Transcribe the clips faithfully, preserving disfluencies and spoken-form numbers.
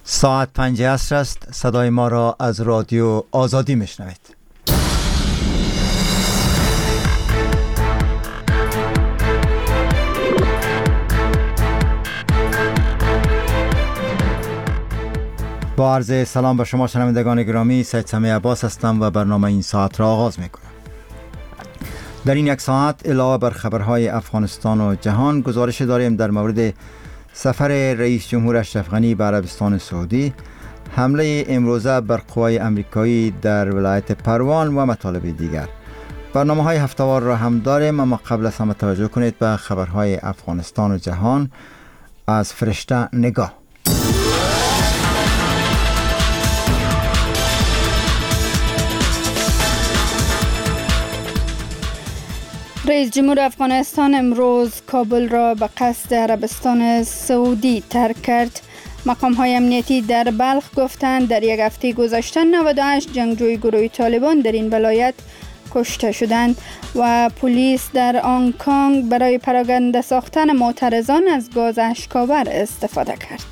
ساعت پنج عصر است. صدای ما را از رادیو آزادی میشنوید. با عرض سلام به شما شنوندگان گرامی، سید سمیع عباس هستم و برنامه این ساعت را آغاز میکنم. در این یک ساعت علاوه بر خبرهای افغانستان و جهان، گزارش داریم در مورد سفر رئیس جمهور اشرف غنی به عربستان سعودی، حمله امروزه بر قوای امریکایی در ولایت پروان و مطالب دیگر. برنامه های هفته‌وار را هم داریم، اما قبل از همه توجه کنید به خبرهای افغانستان و جهان از فرشته نگاه. رئیس جمهور افغانستان امروز کابل را به قصد عربستان سعودی ترک کرد. مقام های امنیتی در بلخ گفتند در یک هفته گذشته نود و هشت جنگجوی گروه طالبان در این ولایت کشته شدند و پلیس در هنگ کنگ برای پراکنده ساختن معترضان از گاز اشک‌آور استفاده کرد.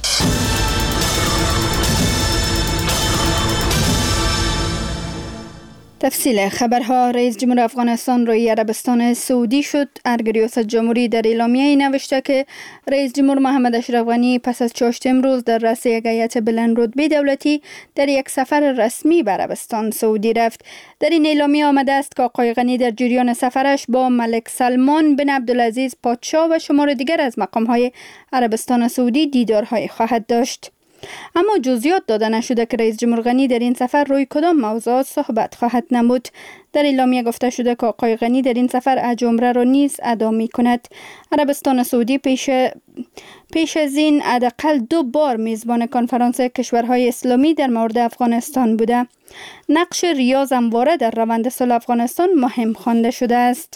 تفصیل خبرها. رئیس جمهور افغانستان روی عربستان سعودی شد. ریاست جمهوری در اعلامیه‌ای نوشته که رئیس جمهور محمد اشرف غنی پس از چاشت امروز در رأس یک هیئت بلند رتبه دولتی در یک سفر رسمی به عربستان سعودی رفت. در این اعلامیه آمده است که آقای غنی در جریان سفرش با ملک سلمان بن عبدالعزیز پادشاه و شمار دیگر از مقام‌های عربستان سعودی دیدارهای خواهد داشت. اما جزئیات داده نشده که رئیس جمهور غنی در این سفر روی کدام موضوعات صحبت خواهد نمود. در اعلامیه گفته شده که آقای غنی در این سفر حج عمره را نیز ادا می کند. عربستان سعودی پیش پیش از این حداقل دو بار میزبان کنفرانس کشورهای اسلامی در مورد افغانستان بوده. نقش ریاض همواره در روند صلح افغانستان مهم خوانده شده است.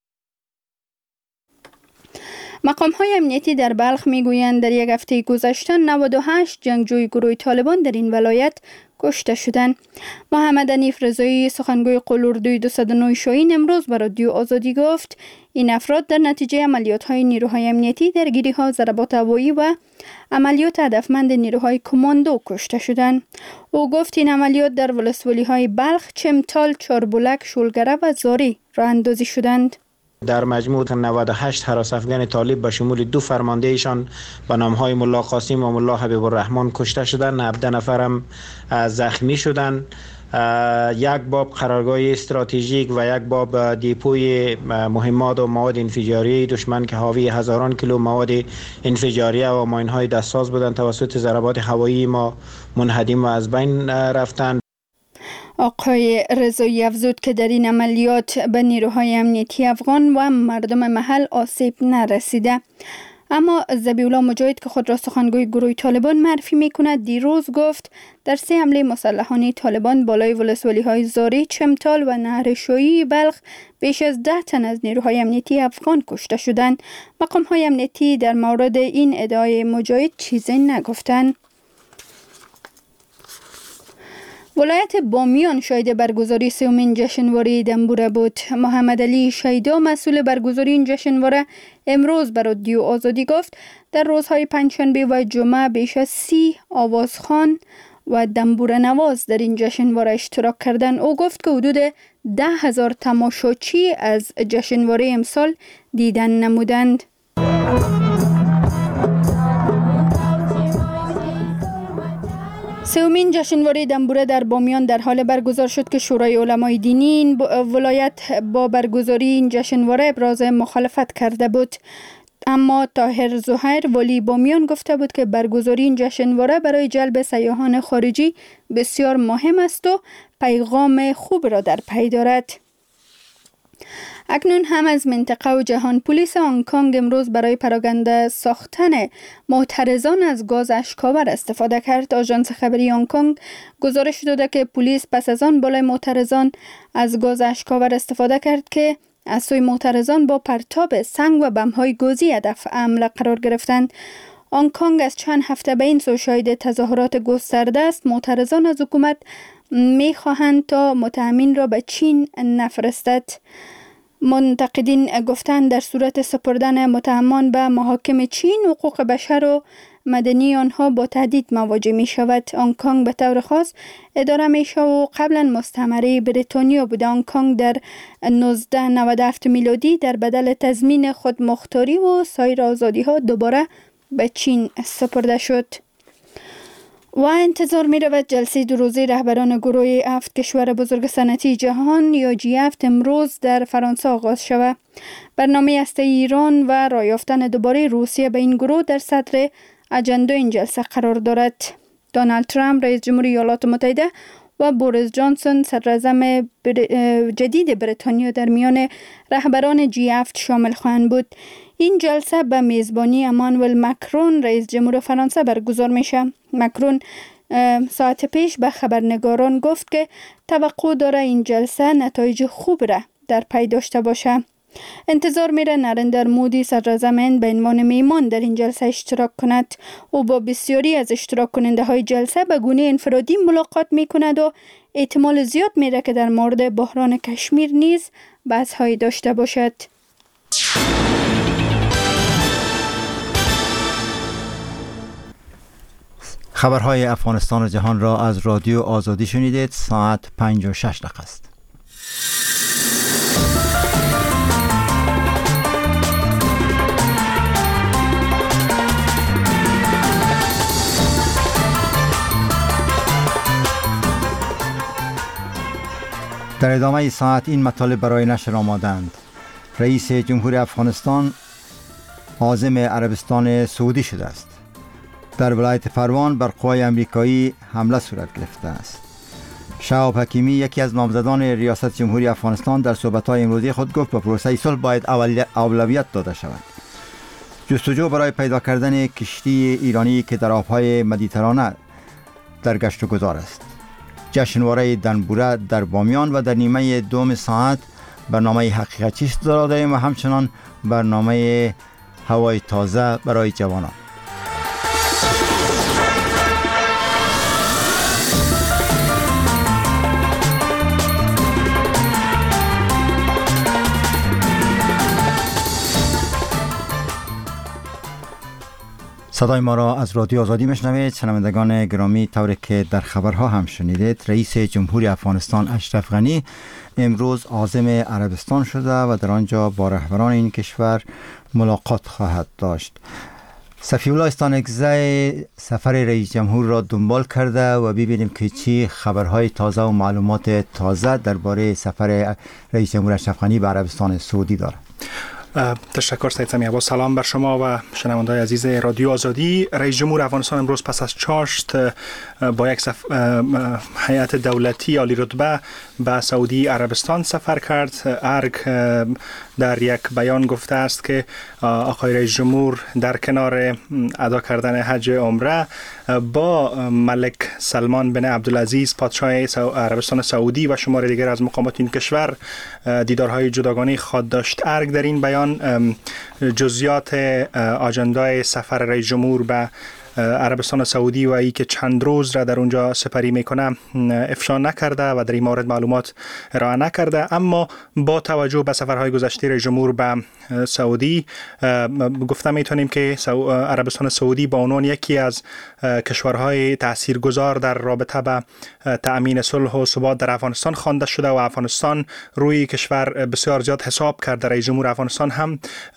مقام های امنیتی در بلخ می گویند در یک هفته گذشته نود و هشت جنگجوی گروه طالبان در این ولایت کشته شدند. محمد حنیف رضایی، سخنگوی قلوردوی دویست و نه شاهین، امروز به رادیو آزادی گفت این افراد در نتیجه عملیات های نیروهای امنیتی، درگیری ها، ضربات هوایی و عملیات هدفمند نیروهای کماندو کشته شدند. او گفت این عملیات در ولسوالی های بلخ، چمتال، چاربولک، شولگره و زاری راه اندازی شدند. در مجموع نود و هشت هراس افغان طالب به شمول دو فرمانده ایشان به نام‌های ملا قاسم و ملا حبیب الرحمن کشته شدند، هفده نفر هم زخمی شدند. یک باب قرارگاه استراتژیک و یک باب دیپوی مهمات و مواد انفجاری دشمن که حاوی هزاران کیلو مواد انفجاریه و ماین‌های دستساز بودند توسط ضربات هوایی ما منهدم و از بین رفتند. آقای رضایی افزود که در این عملیات به نیروهای امنیتی افغان و مردم محل آسیب نرسیده. اما ذبیح الله مجاهد که خود را سخنگوی گروه طالبان معرفی می کند، دیروز گفت در سه حمله مسلحانه طالبان بالای ولسوالی های زاری، چمتال و نهر شویی بلخ بیش از ده تن از نیروهای امنیتی افغان کشته شدند. مقام های امنیتی در مورد این ادعای مجاهد چیزی نگفتند. ولایت بامیان شاهد برگزاری سومین جشنواره دنبوره بود. محمد علی شیدا، مسئول برگزاری این جشنواره، امروز بر رادیو آزادی گفت در روزهای پنجشنبه و جمعه بیش از سی آوازخوان و دنبوره نواز در این جشنواره اشتراک کردند. او گفت که حدود ده هزار تماشاچی از جشنواره امسال دیدن نمودند. سومین جشنواره دنبوره در بامیان در حال برگزار شد که شورای علمای دینی این ولایت با برگزاری این جشنواره ابراز مخالفت کرده بود. اما طاهر زهیر، ولی بامیان، گفته بود که برگزاری این جشنواره برای جلب سیاحان خارجی بسیار مهم است و پیغام خوب را در پی دارد. اکنون هم از منطقه و جهان. پلیس هنگ کنگ امروز برای پراکنده ساختن معترضان از گاز اشک‌آور استفاده کرد. آژانس خبری هنگ کنگ گزارش داده که پلیس پس از آن بالای معترضان از گاز اشک‌آور استفاده کرد که از سوی معترضان با پرتاب سنگ و بم‌های گازی هدف حمله قرار گرفتند. هنگ کنگ از چند هفته به این سو شاهد تظاهرات گسترده است. معترضان از حکومت می‌خواهند تا متهمین را به چین نفرستد. منتقدین گفتند در صورت سپردن متهمان به محاکم چین، حقوق بشر و مدنی آنها با تهدید مواجه می شود. هنگ کنگ به طور خاص اداره می شود و قبلا مستعمره بریتانیا بوده. هنگ کنگ در نوزده نود و هفت میلادی در بدل تضمین خودمختاری و سایر آزادی ها دوباره به چین سپرده شد. و انتظار می رود جلسه دو روزه رهبران گروه هفت کشور بزرگ صنعتی جهان یا جی هفت امروز در فرانسه آغاز شود. برنامه هسته ایران و راه یافتن دوباره روسیه به این گروه در صدر اجندا این جلسه قرار دارد. دونالد ترامپ رئیس جمهوری ایالات متحده و بوریس جانسون صدراعظم بر... جدید بریتانیا در میان رهبران جی هفت شامل خواهند بود. این جلسه به میزبانی امانوئل مکرون رئیس جمهور فرانسه برگزار میشه. مکرون ساعت پیش به خبرنگاران گفت که توقع داره این جلسه نتایج خوب را در پی داشته باشه. انتظار میره نریندر مودی صدراعظم هند به عنوان میهمان در این جلسه اشتراک کند. او با بسیاری از اشتراک کننده های جلسه به گونه انفرادی ملاقات میکند و احتمال زیاد میره که در مورد بحران کشمیر نیز بحث های داشته باشد. خبرهای افغانستان و جهان را از رادیو آزادی شنیدید. ساعت پنج و شش دقیقه است. در ادامه ساعت این مطالب برای نشر آمادند. رئیس جمهور افغانستان عازم عربستان سعودی شده است. در ولایت پروان بر قوای امریکایی حمله صورت گرفته است. شهاب حکیمی یکی از نامزدان ریاست جمهوری افغانستان در صحبت‌های امروزی خود گفت به پروسه صلح باید اولویت داده شود. جستجو برای پیدا کردن کشتی ایرانی که در آب‌های مدیترانه در گشت و گذار است. جشنواره دنبوره در بامیان و در نیمه دوم ساعت برنامه حقیقت چیست داریم و همچنان برنامه هوای تازه برای جوانان. صدای ما را از رادیو آزادی میشنوید. شنوندگان گرامی، طوری که در خبرها هم شنیدید، رئیس جمهوری افغانستان اشرف غنی امروز عازم عربستان شده و در آنجا با رهبران این کشور ملاقات خواهد داشت. صفی الله استانکزی سفر رئیس جمهور را دنبال کرده و ببینیم که چی خبرهای تازه و معلومات تازه درباره سفر رئیس جمهور اشرف غنی به عربستان سعودی دارد. تشکر سید سمی عباس. سلام بر شما و شنوندگان عزیز رادیو آزادی. رئیس جمهور افغانستان امروز پس از چاشت با یک سف... هیئت دولتی عالی رتبه به سعودی عربستان سفر کرد. ارگ در یک بیان گفته است که آقای رئیس جمهور در کنار ادا کردن حج عمره با ملک سلمان بن عبدالعزیز پادشاه عربستان سعودی و شمار دیگر از مقامات این کشور دیدارهای جداگانه خواهد داشت. ارگ در این بیان جزئیات آژندای سفر رئیس جمهور به عربستان سعودی و ای که چند روز را در اونجا سپری میکنه افشا نکرده و در این مورد معلومات ارائه نکرده، اما با توجه به سفرهای گذشته رئیس جمهور به سعودی گفته میتونیم که عربستان سعودی با عنوان یکی از کشورهای تاثیرگذار در رابطه به تأمین صلح و ثبات در افغانستان خوانده شده و افغانستان روی کشور بسیار زیاد حساب کرده. رئیس جمهور افغانستان هم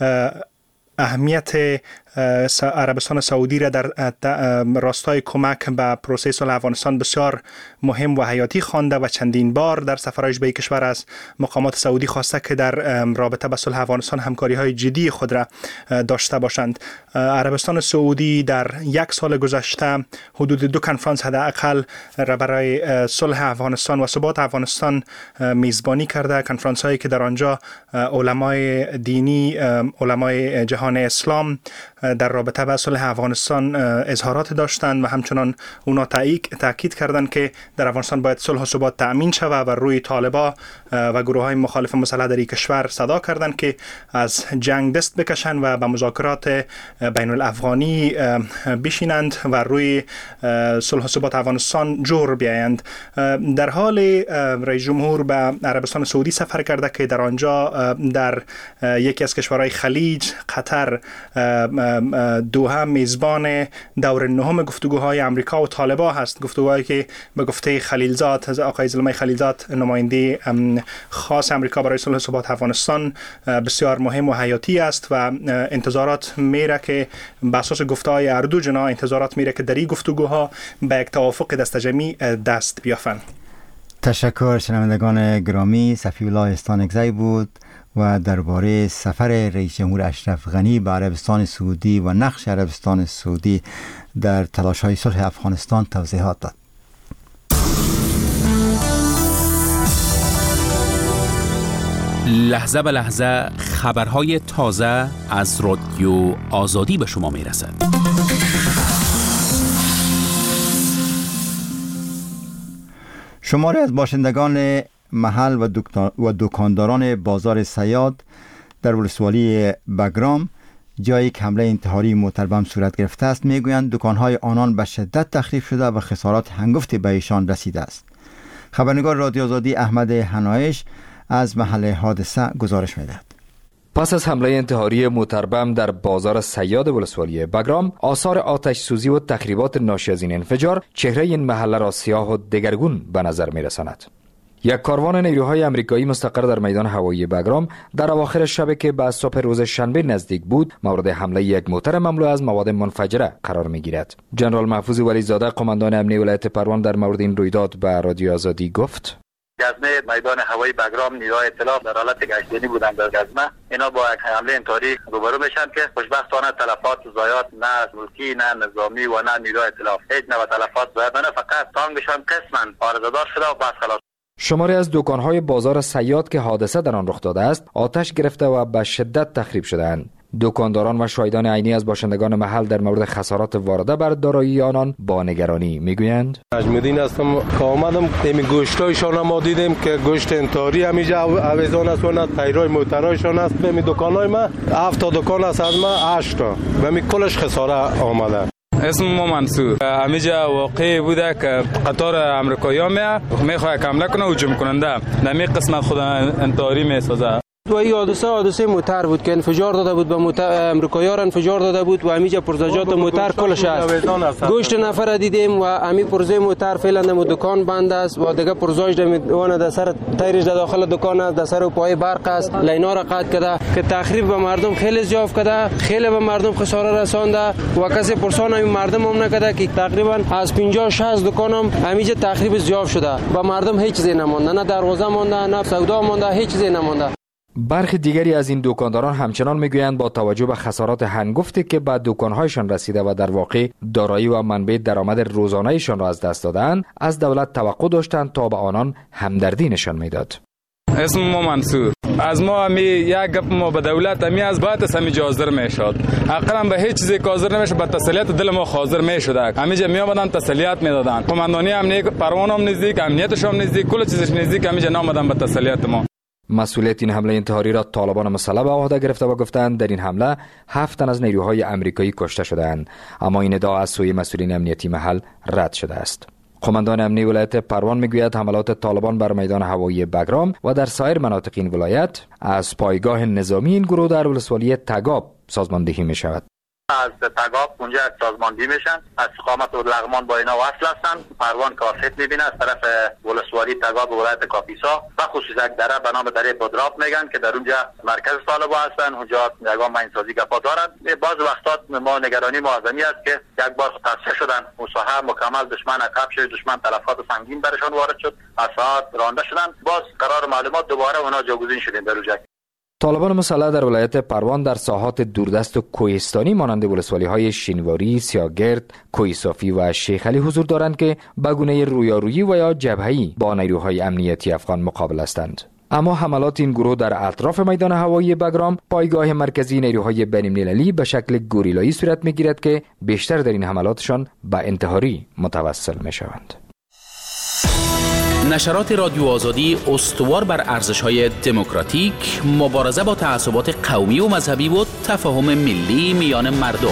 اهمیت عربستان سعودی را در راستای کمک به پروسه صلح افغانستان بسیار مهم و حیاتی خوانده و چندین بار در سفرهایش به کشور از مقامات سعودی خواسته که در رابطه با صلح افغانستان همکاری های جدی خود را داشته باشند. عربستان سعودی در یک سال گذشته حدود دو کنفرانس حداقل را برای صلح افغانستان و ثبات افغانستان میزبانی کرده. کنفرانس هایی که در آنجا علمای دینی، علمای جهان اسلام در رابطه با صلح افغانستان اظهارات داشتند و همچنان اونا تاکید کردند که در افغانستان باید صلح و ثبات تأمین شود و روی طالبا و گروه های مخالف مسلح در این کشور صدا کردند که از جنگ دست بکشند و به مذاکرات بین الافغانی بشینند و روی صلح و ثبات افغانستان جور بیایند. در حال رئیس جمهور به عربستان سعودی سفر کرده که در آنجا در یکی از کشورهای خلیج قطر دوحه میزبان دور نهم گفتگوهای امریکا و طالبان هست، گفتگوهایی که به گفته خلیلزاد، آقای زلمه خلیلزاد، نماینده خاص امریکا برای صلح و ثبات افغانستان، بسیار مهم و حیاتی است و انتظارات میره که بر اساس گفته‌های هر دو جناح انتظارات میره که در این گفتگوها به یک توافق دست جمعی دست بیافند. تشکر شنوندگان گرامی. صفی الله استانکزی بود و درباره سفر رئیس جمهور اشرف غنی به عربستان سعودی و نقش عربستان سعودی در تلاش‌های صلح افغانستان توضیحات داد. لحظه به لحظه خبرهای تازه از رادیو آزادی به شما میرسد. شماری از باشندگان محل و دکانداران بازار سیاد در ولسوالی بگرام جایی که حمله انتحاری موتر بم صورت گرفته است میگویند دکانهای آنان به شدت تخریب شده و خسارات هنگفتی به ایشان رسیده است. خبرنگار رادیو آزادی احمد حنایش از محل حادثه گزارش میدهد. پس از حمله انتحاری موتر بم در بازار سیاد ولسوالی بگرام، آثار آتش سوزی و تخریبات ناشی از این انفجار چهره این محله را سیاه و دگرگون به نظر میرساند. یک کاروان نیروهای امریکایی مستقر در میدان هوایی بگرام در اواخر شب که به صبح روز شنبه نزدیک بود، مورد حمله یک موتر مملو از مواد منفجره قرار میگیرد. جنرال محفوظ ولیزاده، قماندان امنیه ولایت پروان، در مورد این رویداد به رادیو آزادی گفت: گزمه میدان هوایی بگرام نیروهای اطلاع در حالت گشتنی بودند. در گزمه اینا با یک حمله انتحاری روبرو میشن که خوشبختانه تلفات زیاد نه ملکی نه نظامی و نه نیروهای اطلاع هیچ نوع تلفات زیاد نه، فقط تانگشان قسما عارضه‌دار شده و بس خلاص. شماری از دکان‌های بازار سیاد که حادثه در آن رخ داده است آتش گرفته و به شدت تخریب شده‌اند. دکانداران و شاهدان عینی از باشندگان محل در مورد خسارات وارده بر دارایی آنان با نگرانی میگویند: نجم‌الدین هستم که آمدم این گوشتایشان ما دیدیم که گوشت انتحاری همیجا اویزان است و نه تایرای موترایشان است. به دکان‌های ما هفت تا دکان است، از ما هشت تا و می کلش خساره آمده. اسم ما منصور. همیجا واقعی بوده که قطار امریکایی میاد میخواد حمله کنه، هجوم کننده نمی قسمت خود انتحاری میسازه. و این حادثه حادثه موتر بود که انفجار داده بود به موتر امریکایی‌ها، انفجار داده بود و همیجا پرزجات موتر کلش است. گوشت نفر دیدیم و امی پرزه موتر فعلا در دکان بند است و دیگه پرزاج در در سر تایرش در داخل دکان است، در سر و پای برق است. لینا را قطع کرده که تخریب به مردم خیلی زیاد کرده، خیلی به مردم خساره رسانده و کسی پرسان این مردم هم نکرده که تقریبا از پنجاه شصت دکان هم همیجا تخریب زیاد شده. به مردم هیچ چیزی نمونده، نه دروازه مونده نه سودا مونده، هیچ چیزی نمونده. برخی دیگری از این دکانداران همچنان میگویند با توجه به خسارات هنگفتی که به دکانهایشان رسیده و در واقع دارایی و منبع درآمد روزانه‌ایشان را از دست دادند، از دولت توقع داشتند تا به آنان همدردی نشان میداد. اسم ما منصور. از ما همی یک گپ ما به دولت همی از باید همی حاضر میشد. اقلا به هیچ چیزی حاضر نمیشه، به تسلیت دل ما حاضر میشد. همیجا می آمدن تسلیت میدادن. قماندانی امنیه پروان هم نزدیک، امنیتش هم نزدیک، کل چیزش نزدیک، همیجا نامدن به تسلیت ما. مسئولیت این حمله انتحاری را طالبان مسلح به عهده گرفته و گفتند در این حمله هفت تن از نیروهای امریکایی کشته شدند، اما این ادعا از سوی مسئولین امنیتی محل رد شده است. قماندان امنیه ولایت پروان میگوید حملات طالبان بر میدان هوایی بگرام و در سایر مناطق این ولایت از پایگاه نظامی این گروه در ولسوالی تگاب سازماندهی می شود. از تگاب اونجا سازماندهی میشن، از استقامت و لغمان با اینا وصل هستن. پروان کافت میبینه از طرف ولسوالی تگاب و ولایت کاپیسا و خصوصا یک دره به نام دره بدراب میگن که در اونجا مرکز طالبان هستن. اونجا یگان ماینسازی گپا دارن. بعض وقتا ما نگرانی معظمی است که یک بار تصفیه شدن مساحه مکمل دشمن عقب شد، دشمن تلفات سنگین برشان وارد شد، اسعار رانده شدن. باز قرار معلومات دوباره اونا جاگزین شدن در اونجا. طالبان مسلح در ولایت پروان در ساحات دوردست و کوهستانی مانند ولسوالی های شینواری، سیاگرد، کوهصافی و شیخ علی حضور دارند که به گونه رویارویی و یا جبهه‌ای با نیروهای امنیتی افغان مقابل هستند. اما حملات این گروه در اطراف میدان هوایی بگرام، پایگاه مرکزی نیروهای بین‌المللی، به شکل گوریلایی صورت میگیرد که بیشتر در این حملاتشان به انتحاری متوسل میشوند. نشرات رادیو آزادی استوار بر ارزش‌های دموکراتیک، مبارزه با تعصبات قومی و مذهبی و تفاهم ملی میان مردم.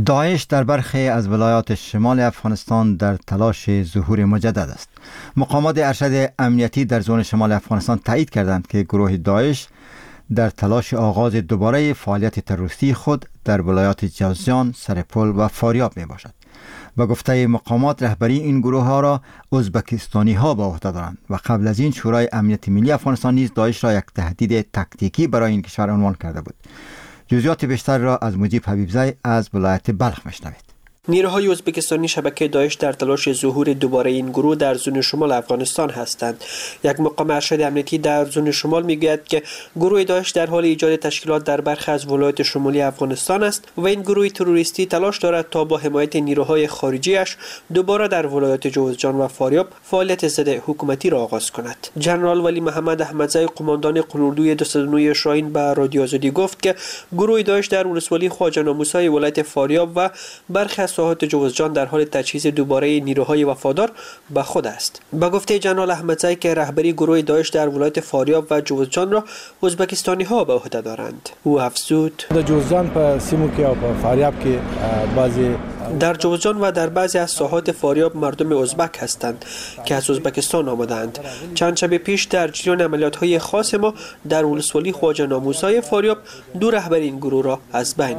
داعش در برخی از ولایات شمال افغانستان در تلاش ظهور مجدد است. مقامات ارشد امنیتی در زون شمال افغانستان تایید کردند که گروه داعش در تلاش آغاز دوباره فعالیت تروریستی خود در ولایات جوزجان، سرپل و فاریاب می باشد. با گفته مقامات رهبری این گروه ها را ازبکستانی ها به عهده دارند و قبل از این شورای امنیت ملی افغانستان نیز داعش را یک تهدید تاکتیکی برای این کشور عنوان کرده بود. جزئیات بیشتر را از مجیب حبیبزی از ولایت بلخ میشنوید. نیروهای ازبکستانی شبکه داعش در تلاش ظهور دوباره این گروه در زون شمال افغانستان هستند. یک مقام ارشد امنیتی در زون شمال میگوید که گروه داعش در حال ایجاد تشکیلات در برخی از ولایات شمالی افغانستان است و این گروه تروریستی تلاش دارد تا با حمایت نیروهای خارجیش دوباره در ولایات جوزجان و فاریاب فعالیت ضد حکومتی را آغاز کند. جنرال ولی محمد احمدزی قماندان قلوردوی دویست و نه شاهین به رادیو آزادی گفت که گروه داعش در ولسوالی خواجه ناموسای ولایت فاریاب و برخی ساحات جوزجان در حال تجهیز دوباره نیروهای وفادار به خود است. با گفته جنرال احمدزی که رهبری گروه داعش در ولایت فاریاب و جوزجان را ازبکستانی ها به عهده دارند. او افزود: در جوزجان په سیمو کې او په فاریاب کې بعضی در جوزجان و در بعضی از ساحات فاریاب مردم ازبک هستند که از ازبکستان آمدند. چند شب پیش در جریان عملیات های خاص ما در ولسوالی خواجه ناموسای فاریاب دو رهبر این گروه را از بین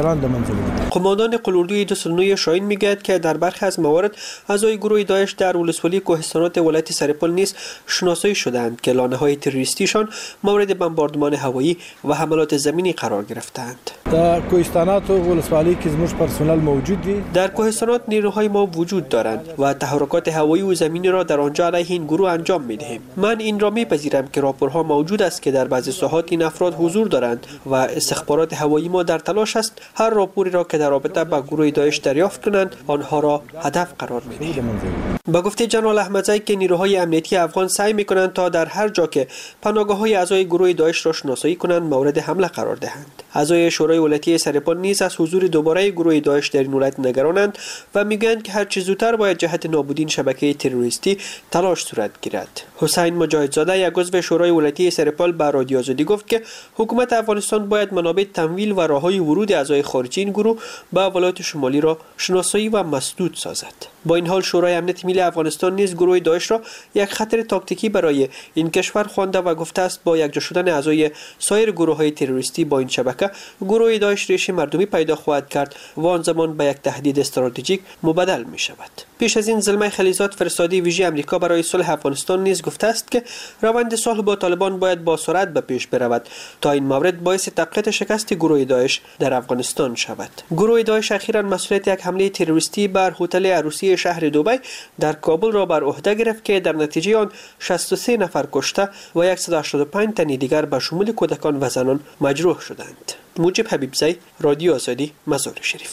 برد. قماندان قلوردوی دویست و نه شاهین میگوید که در برخی از موارد اعضای گروه داعش در ولسوالی کوهستانات ولایت سرپل نیز شناسایی شدند که لانه های تروریستیشان مورد بمباردمان هوایی و حملات زمینی قرار گرفتند. در کوهستانات ولسوالی که زموږ پرسنل موجود دی، در کوهستانات نیروهای ما وجود دارند و تحرکات هوایی و زمینی را در آنجا علیه این گروه انجام می‌دهیم. من این را می‌پذیرم که راپورها موجود است که در بعضی ساحات این افراد حضور دارند و استخبارات هوایی ما در تلاش است هر راپوری را که در رابطه با گروه داعش دریافت کنند آنها را هدف قرار می‌دهیم. با گفته جنرال احمدزی که نیروهای امنیتی افغان سعی می‌کنند تا در هر جا که پناهگاه‌های اعضای گروه داعش را شناسایی کنند مورد حمله قرار دهند. اعضای شورای ولایتی سرپل نیز از حضور دوباره گروه داعش در این ولایت نگرانند و میگویند که هر چه زودتر باید جهت نابودی شبکه تروریستی تلاش صورت گیرد. حسین مجاهدزاده یک عضو شورای ولایتی سرپل به رادیو آزادی گفت که حکومت افغانستان باید منابع تمویل و راههای ورود اعضای خارجی این گروه به ولایت شمالی را شناسایی و مسدود سازد. با این حال شورای امنیت ملی افغانستان نیز گروه داعش را یک خطر تاکتیکی برای این کشور خوانده و گفته است با یکجا شدن اعضای سایر گروه‌های تروریستی با این شبکه گروه داعش ریشه مردمی پیدا خواهد کرد و آن زمان به یک تهدید استراتژیک مبدل می شود. پیش از این زلمه خلیزات فرستاده ویژه امریکا برای صلح افغانستان نیز گفته است که روند صلح با طالبان باید با سرعت به پیش برود تا این مورد باعث تقویت شکست گروه داعش در افغانستان شود. گروه داعش اخیراً مسئولیت یک حمله تروریستی بر هتل عروسی شهر دبی در کابل را بر عهده گرفت که در نتیجه آن شصت و سه نفر کشته و صد و هشتاد و پنج تن دیگر به شمول کودکان و زنان مجروح شدند. مجیب حبیبزی، رادیو آزادی، مزار شریف.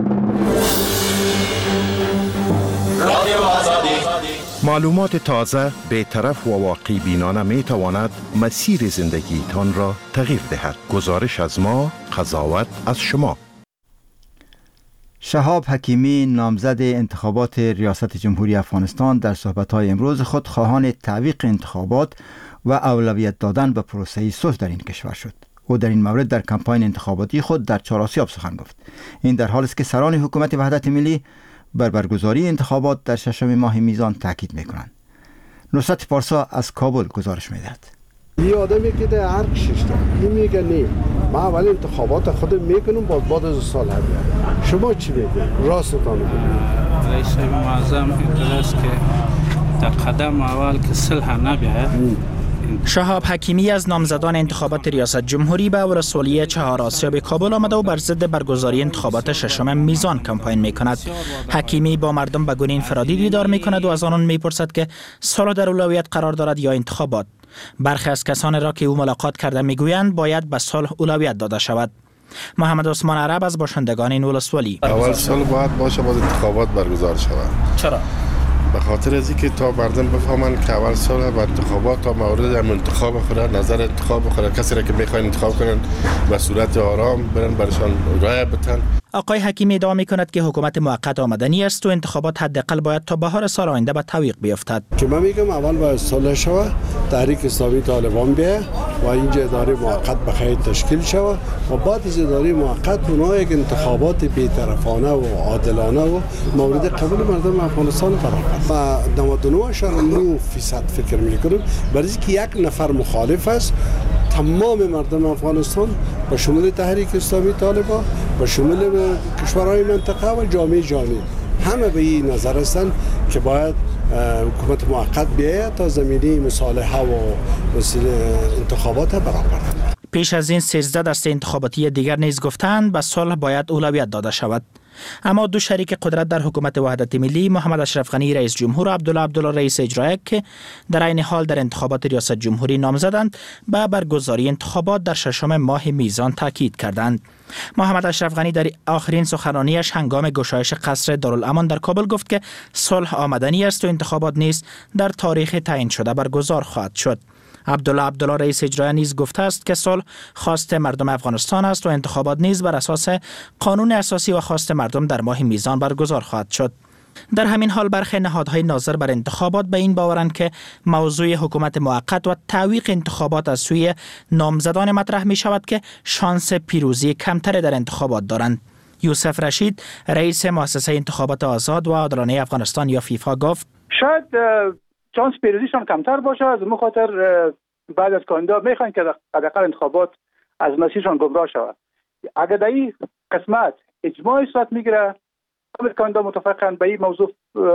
معلومات تازه، بی‌طرف و واقعی بینانه می تواند مسیر زندگی تان را تغییر دهد. گزارش از ما، قضاوت از شما. شهاب حکیمی نامزد انتخابات ریاست جمهوری افغانستان در صحبت‌های امروز خود خواهان تعویق انتخابات و اولویت دادن به پروسه صلح در این کشور شد. او در این مورد در کمپاین انتخاباتی خود در چهار آسیاب سخن گفت. این در حالی است که سران حکومت وحدت ملی بر برگزاری انتخابات در ششم ماه میزان تاکید میکنند. نصرت پارسا از کابل گزارش میدهد. یه آدمی که در هر کشیشته این میگه نه من اول انتخابات خودم میکنم باز بعد از سال هم شما چی میگه؟ راستتان بگید. رئیس معظم اینطوریست که در قدم اول که صلح نبیه. شهاب حکیمی از نامزدان انتخابات ریاست جمهوری به ولسوالی چهار آسیاب کابل آمده و بر ضد برگزاری انتخابات ششم میزان کمپاین می کند. حکیمی با مردم به گونه انفرادی دیدار می کند و از آنان می پرسد که صلح در اولویت قرار دارد یا انتخابات. برخی از کسان را که او ملاقات کرده می گویند باید به صلح اولویت داده شود. محمد عثمان عرب از باشندگان این ولسوالی: اول صلح باید باشه بعد انتخابات برگزار شود. چرا؟ به خاطر از اینکه تا مردم بفهمند که اول صلح و انتخابات تا مورد هم انتخاب خورد نظر انتخاب خورد کسی را که میخواین انتخاب کنن به صورت آرام برن برشان رای بتن. آقای حکیمی ادعا می‌کند که حکومت موقت آمدنی است و انتخابات حداقل باید تا بهار سال آینده به تعویق بیفتد. که من میگم اول باید صلح شوه، تحریک اسلامی طالبان بیه و اینجا اداره موقت بخیر تشکیل شوه و بعد از اداره موقت اونها یک انتخابات بی‌طرفانه و عادلانه و مورد قبول مردم افغانستان قرار بدن. و نود و نه اشاره نه درصد فکر میکنم برای اینکه یک نفر مخالف است، تمام مردم افغانستان با شمول تحریک اسلامی طالبان با شمول کشورهای منطقه و جامعه جهانی همه به این نظر هستند که باید حکومت موقت بیاید تا زمینه مصالحه و انتخابات برابر. پیش از این سیزده دسته انتخاباتی دیگر نیز گفتند به صلح باید اولویت داده شود. اما دو شریک قدرت در حکومت وحدت ملی، محمد اشرف غنی رئیس جمهور و عبدالله عبدالله رئیس اجرایی که در عین حال در انتخابات ریاست جمهوری نامزدند، به برگزاری انتخابات در ششم ماه میزان تاکید کردند. محمد اشرف غنی در آخرین سخنرانیش هنگام گشایش قصر دارالامان در کابل گفت که صلح آمدنی است و انتخابات نیز در تاریخ تعیین شده برگزار خواهد شد. عبدالله عبدالله رئیس اجرایی نیز گفته است که صلح خواست مردم افغانستان است و انتخابات نیز بر اساس قانون اساسی و خواست مردم در ماه میزان برگزار خواهد شد. در همین حال برخی نهادهای ناظر بر انتخابات به این باورند که موضوع حکومت موقت و تعویق انتخابات از سوی نامزدان مطرح می شود که شانس پیروزی کمتری در انتخابات دارند. یوسف رشید رئیس مؤسسه انتخابات آزاد و عادلانه افغانستان یا فیفا گفت شاید چانس پیروزیشان کمتر باشه، از اون خاطر بعد از کاندیدا میخوان که حداقل انتخابات از مسیرشان گمراه شود. اگر در این قسمت اجماع صورت میگیره، همه کاندیدا متفقن به این موضوع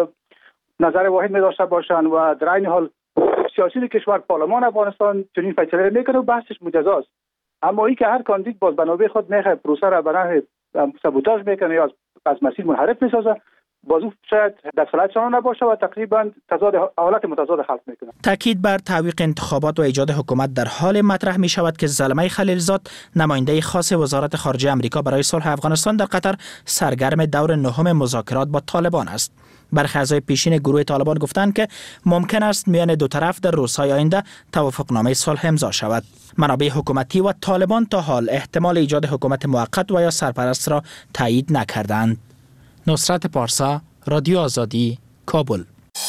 نظر واحد می داشته باشند و در این حال سیاسیون کشور پارلمان افغانستان چنین فیصله میکنه و بحثش مجزا است. اما این که هر کاندید باز بنابه خود میخواد پروسه را به نحو سابوتاژ میکنه یا از مسیر منحرف میسازه، بازو شاید در صلاحیتشان نباشه و تقریبا تضاد حالت متضاد خلق میکنه. تاکید بر تعویق انتخابات و ایجاد حکومت در حال مطرح می شود که زلمه خلیلزاد، نماینده خاص وزارت خارجه آمریکا برای صلح افغانستان در قطر، سرگرم دور نهم مذاکرات با طالبان است. برخی اعضای پیشین گروه طالبان گفتند که ممکن است میان دو طرف در روزهای آینده توافقنامه صلح امضا شود. منابع حکومتی و طالبان تا حال احتمال ایجاد حکومت موقت و یا سرپرست را تایید نکردند. نصرت پارسا، رادیو آزادی، کابل.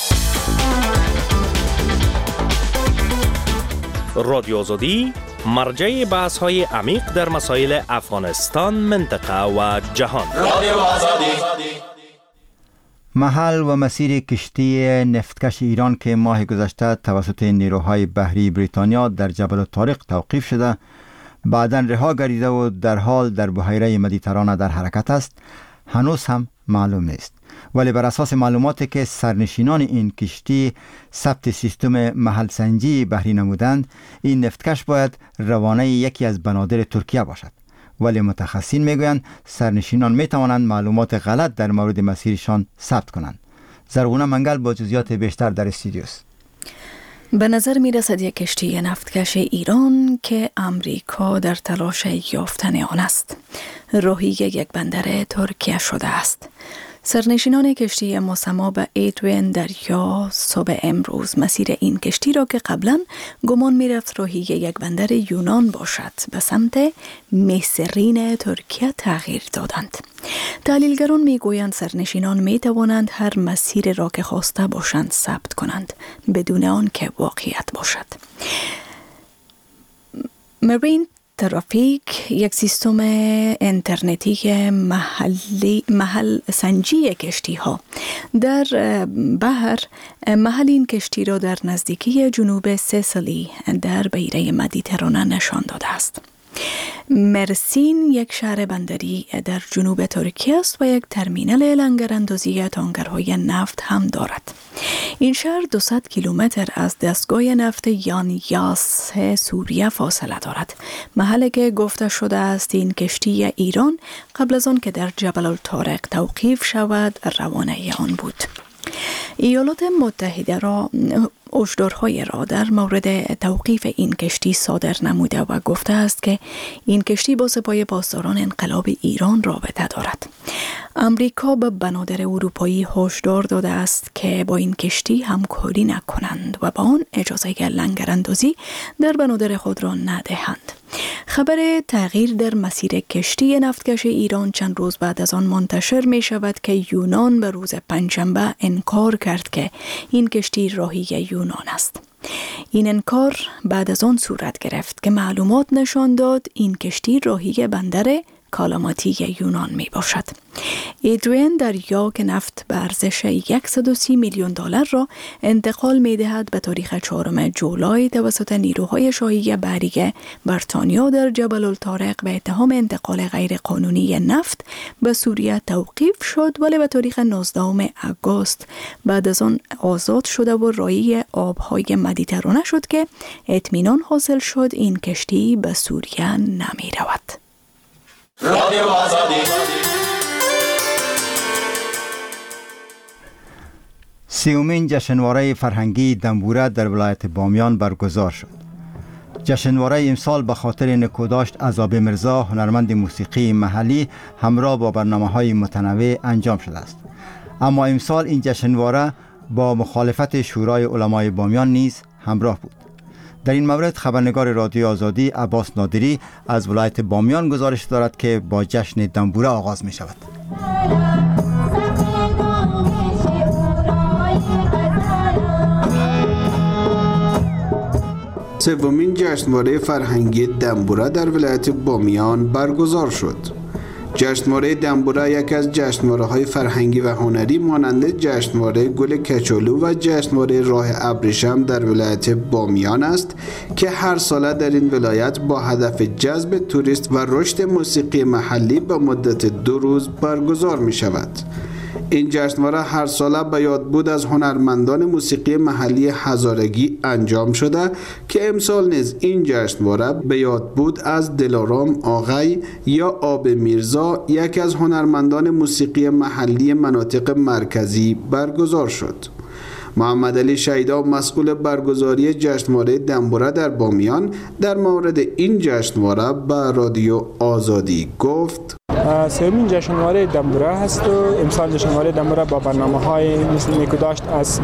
رادیو آزادی مرجع بحث های عمیق در مسائل افغانستان، منطقه و جهان. رادیو آزادی. محل و مسیر کشتی نفتکش ایران که ماه گذشته توسط نیروهای بحری بریتانیا در جبل طارق توقیف شده، بعداً رها گردیده و در حال در بحیره مدیترانه در حرکت است، هنوز هم معلوم نیست. ولی بر اساس معلوماتی که سرنشینان این کشتی ثبت سیستم محل سنجی بحری نمودند، این نفتکش باید روانه یکی از بنادر ترکیه باشد. ولی متخصصین میگویند سرنشینان میتوانند معلومات غلط در مورد مسیرشان ثبت کنند. زرغونه منگل با جزئیات بیشتر در استودیوست. به نظر می رسد یک کشتی نفتکش ایران که امریکا در تلاش یافتن آن است راهی یک بندر ترکیه شده است. سرنشینان کشتی مسما به ایدوین دریا صبح امروز مسیر این کشتی را که قبلا گمان می رفت راهی یک بندر یونان باشد به سمت میسرین ترکیه تغییر دادند. تحلیلگران می گویند سرنشینان می توانند هر مسیر را که خواسته باشند ثبت کنند بدون آن که واقعیت باشد. مرین ترافیک یک سیستم اینترنتی محلی محل سنجی کشتی ها در بحر محل این کشتی را در نزدیکی جنوب سیسیلی در بحیره مدیترانه نشان داده است. مرسین یک شهر بندری در جنوب ترکیه است و یک ترمینال لنگراندازی تانکرهای نفت هم دارد. این شهر دویست کیلومتر از دستگاه نفت یانیاس سوریه فاصله دارد. محلی که گفته شده است این کشتی ایران قبل از آن که در جبل الطارق توقیف شود روانه آن بود. ایالات متحده را هشدارهای را در مورد توقیف این کشتی صادر نموده و گفته است که این کشتی با سپاه پاسداران انقلاب ایران رابطه دارد. امریکا به بنادر اروپایی هشدار داده است که با این کشتی همکاری نکنند و با آن اجازه لنگراندازی در بنادر خود را ندهند. خبر تغییر در مسیر کشتی نفتکش ایران چند روز بعد از آن منتشر می شود که یونان به روز پنجشنبه انکار کرد که این کشتی راهی یونان است. این انکار بعد از آن صورت گرفت که معلومات نشان داد این کشتی راهی بندر کالاماتی یونان می باشد. ایدریان دریا که نفت به ارزش صد و سی میلیون دلار را انتقال می دهد به تاریخ چهارم جولای توسط نیروهای شاهی بحری بریتانیا در جبل الطارق به اتهام انتقال غیر قانونی نفت به سوریه توقیف شد، ولی به تاریخ نوزدهم آگوست بعد از آن آزاد شده و راهی آبهای مدیترانه شد که اطمینان حاصل شد این کشتی به سوریه نمی رود. رادیو آزادی. سیومین جشنواره فرهنگی دنبوره در ولایت بامیان برگزار شد. جشنواره امسال به خاطر نکوداشت از آبی مرزا هنرمند موسیقی محلی همراه با برنامه‌های متنوع انجام شده است. اما امسال این جشنواره با مخالفت شورای علمای بامیان نیز همراه بود. در این مورد خبرنگار رادیو آزادی عباس نادری از ولایت بامیان گزارش دارد که با جشن دنبوره آغاز می شود. سومین جشنواره فرهنگی دنبوره در ولایت بامیان برگزار شد. جشنواره دنبوره یکی از جشنواره‌های فرهنگی و هنری مانند جشنواره گل کچالو و جشنواره راه ابریشم در ولایت بامیان است که هر ساله در این ولایت با هدف جذب توریست و رشد موسیقی محلی به مدت دو روز برگزار می شود. این جشنواره هر ساله به یادبود از هنرمندان موسیقی محلی هزارگی انجام شده که امسال نیز این جشنواره به یادبود از دلارام آغای یا آب میرزا یکی از هنرمندان موسیقی محلی مناطق مرکزی برگزار شد. محمد علی شیدا مسئول برگزاری جشنواره دنبوره در بامیان در مورد این جشنواره به رادیو آزادی گفت: سومین جشنواره دنبوره هست و امسال جشنواره دنبوره با برنامه‌های مثل نیکوداشت از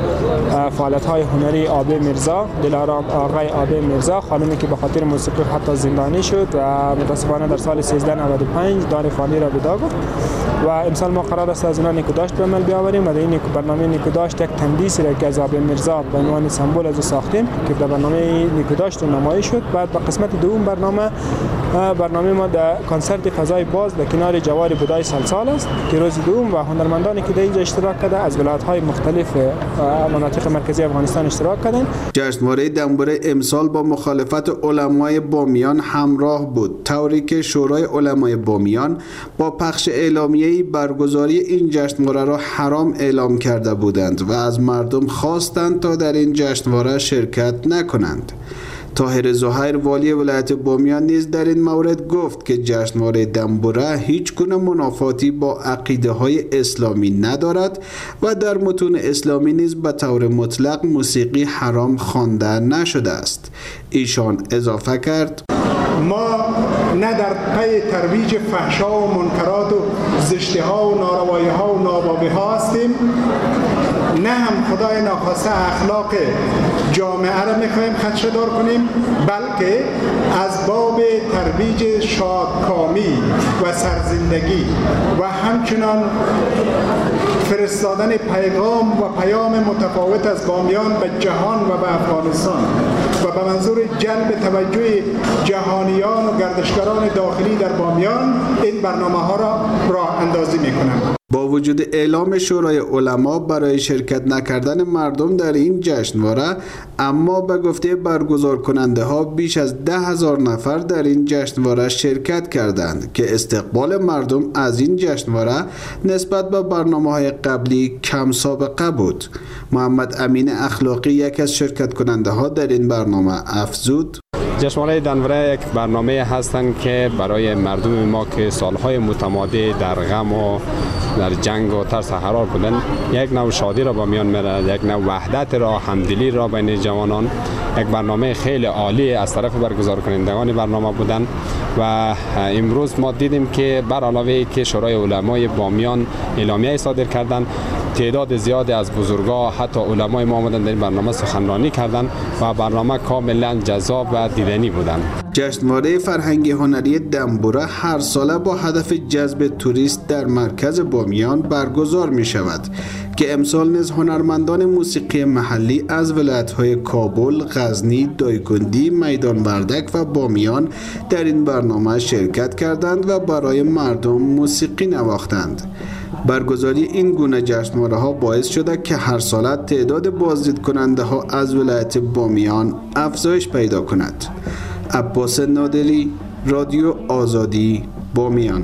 فعالیت‌های هنری آبی میرزا، دلارام آقای آبی میرزا، خانمی که به خاطر موسیقی حتی زندانی شد و متاسفانه در سال سیزده نود و پنج دار فانی را ودا گفت و امسال ما قرار است از اینا نیکوداشت به عمل بیاوریم و در این برنامه نیکوداشت یک تندیسی را که از آبی میرزا به عنوان سمبل از ساختیم که در برنامه نیکوداشت نمایش شد. بعد به قسمت دوم برنامه برنامه ما در کنسرت فضای باز در کنار جوار بودای سلسال است که روز دوم و هنرمندانی که در اینجا اشتراک کرده از ولایت‌های مختلف مناطق مرکزی افغانستان اشتراک کردند. جشنواره دنبوره امسال با مخالفت علمای بامیان همراه بود، طوری که شورای علمای بامیان با پخش اعلامیه‌ای برگزاری این جشنواره را حرام اعلام کرده بودند و از مردم خواستند تا در این جشنواره شرکت نکنند. طاهر زهیر والی ولایت بامیان نیز در این مورد گفت که جشنواره دنبوره هیچ گونه منافاتی با عقیده های اسلامی ندارد و در متون اسلامی نیز به طور مطلق موسیقی حرام خوانده نشده است. ایشان اضافه کرد: ما نه در پی ترویج فحشا و منکرات و زشتی ها و ناروایی ها و نابابی ها هستیم، نه هم خدای ناخواسته اخلاق جامعه را میخواهیم خدشه‌دار کنیم، بلکه از باب ترویج شادکامی و سرزندگی و همچنان فرستادن پیغام و پیام متفاوت از بامیان به جهان و به افغانستان و به منظور جلب توجه جهانیان و گردشگران داخلی در بامیان این برنامه ها را راه اندازی میکنم. با وجود اعلام شورای علما برای شرکت نکردن مردم در این جشنواره، اما به گفته برگزار کننده ها بیش از ده هزار نفر در این جشنواره شرکت کردند که استقبال مردم از این جشنواره نسبت به برنامه های قبلی کم سابقه بود. محمد امین اخلاقی یک از شرکت کننده ها در این برنامه افزود: جشنواره دنبوره یک برنامه هستند که برای مردم ما که سالهای متمادی در غم و در جنگ و ترس حرار بودن، یک نوع شادی را با میان می‌آورد، یک نوع وحدت را، همدلی را بین جوانان. یک برنامه خیلی عالی از طرف برگزار کنندگان برنامه بودن و امروز ما دیدیم که بر علاوه که شورای علمای بامیان اعلامیه صادر کردند، تعداد زیادی از بزرگا حتی علمای ما آمدن در این برنامه سخنرانی کردند و برنامه کاملا جذاب و دیدنی بودند. جشنواره فرهنگی هنری دنبوره هر ساله با هدف جذب توریست در مرکز بامیان برگزار می شود که امسال نیز هنرمندان موسیقی محلی از ولایت‌های کابل، غزنی، دایکنڈی، میدان وردک و بامیان در این برنامه شرکت کردند و برای مردم موسیقی نواختند. برگزاری این گونه جشنواره ها باعث شده که هر ساله تعداد بازدید کننده ها از ولایت بامیان افزایش پیدا کند. عباس نادری، رادیو آزادی، بامیان.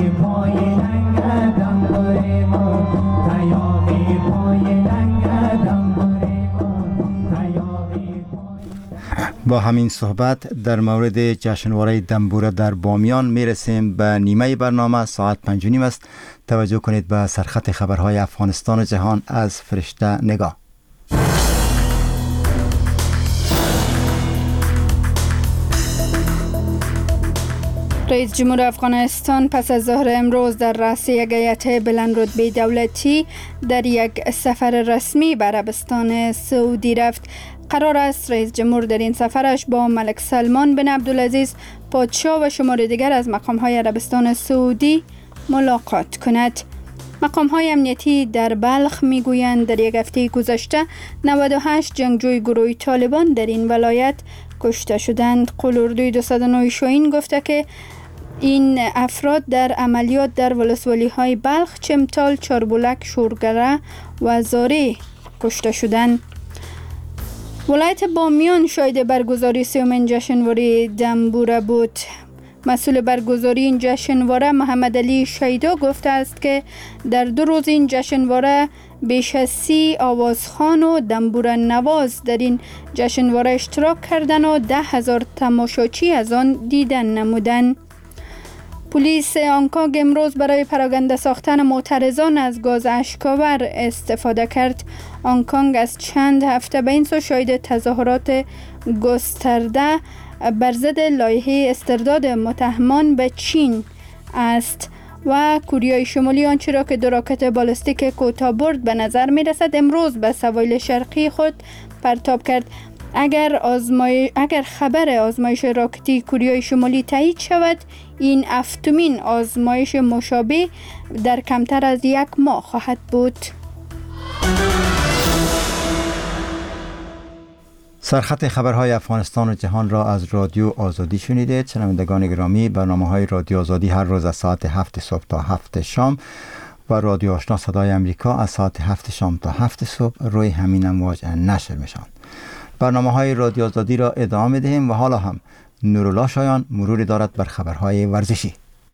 با همین صحبت در مورد جشنواره دنبوره در بامیان میرسیم به نیمه برنامه. ساعت پنج و نیم است. توجه کنید به سرخط خبرهای افغانستان و جهان از فرشته نگاه. رئیس جمهور افغانستان پس از ظهر امروز در رأس یک هیئت بلند رتبه دولتی در یک سفر رسمی به عربستان سعودی رفت. قرار است رئیس جمهور در این سفرش با ملک سلمان بن عبدالعزیز پادشاه و شمار دیگر از مقام‌های عربستان سعودی ملاقات کند. مقام‌های امنیتی در بلخ میگویند در یک هفته گذشته نود و هشت جنگجوی گروه طالبان در این ولایت کشته شدند. قلوردوی دویست و نه شاهین گفته که این افراد در عملیات در ولسوالی‌های بلخ، چمتال، چاربولک، شورگره و زاری کشته شدند. ولایت بامیان شاهد برگزاری سومین جشنواره دنبوره بود. مسئول برگزاری این جشنواره محمد علی شیدا گفته است که در دو روز این جشنواره بیش از سی آوازخوان و دنبوره نواز در این جشنواره اشتراک کردند و ده هزار تماشاچی از آن دیدن نمودند. پلیس هنگ‌کنگ امروز برای پراکنده ساختن معترضان از گاز اشک‌آور استفاده کرد. هنگ‌کنگ از چند هفته به این سو شاهد تظاهرات گسترده بر ضد لایحه استرداد متهمان به چین است و کره شمالی آنچه را که دو راکت بالستیک کوتاه برد به نظر می رسد امروز به سواحل شرقی خود پرتاب کرد. اگر آزمای... اگر خبر آزمایش راکتی کره شمالی تایید شود، این هفتمین آزمایش مشابه در کمتر از یک ماه خواهد بود. سرخط خبرهای افغانستان و جهان را از رادیو آزادی شنیدید. شنوندگان گرامی، برنامه‌های رادیو آزادی هر روز از ساعت هفت صبح تا هفت شام و رادیو آشنا صدای امریکا از ساعت هفت شام تا هفت صبح روی همین امواج نشر میشوند. برنامه‌های رادیو آزادی را ادامه می‌دهیم و حالا هم نورالله شایان مروری دارد بر خبرهای ورزشی.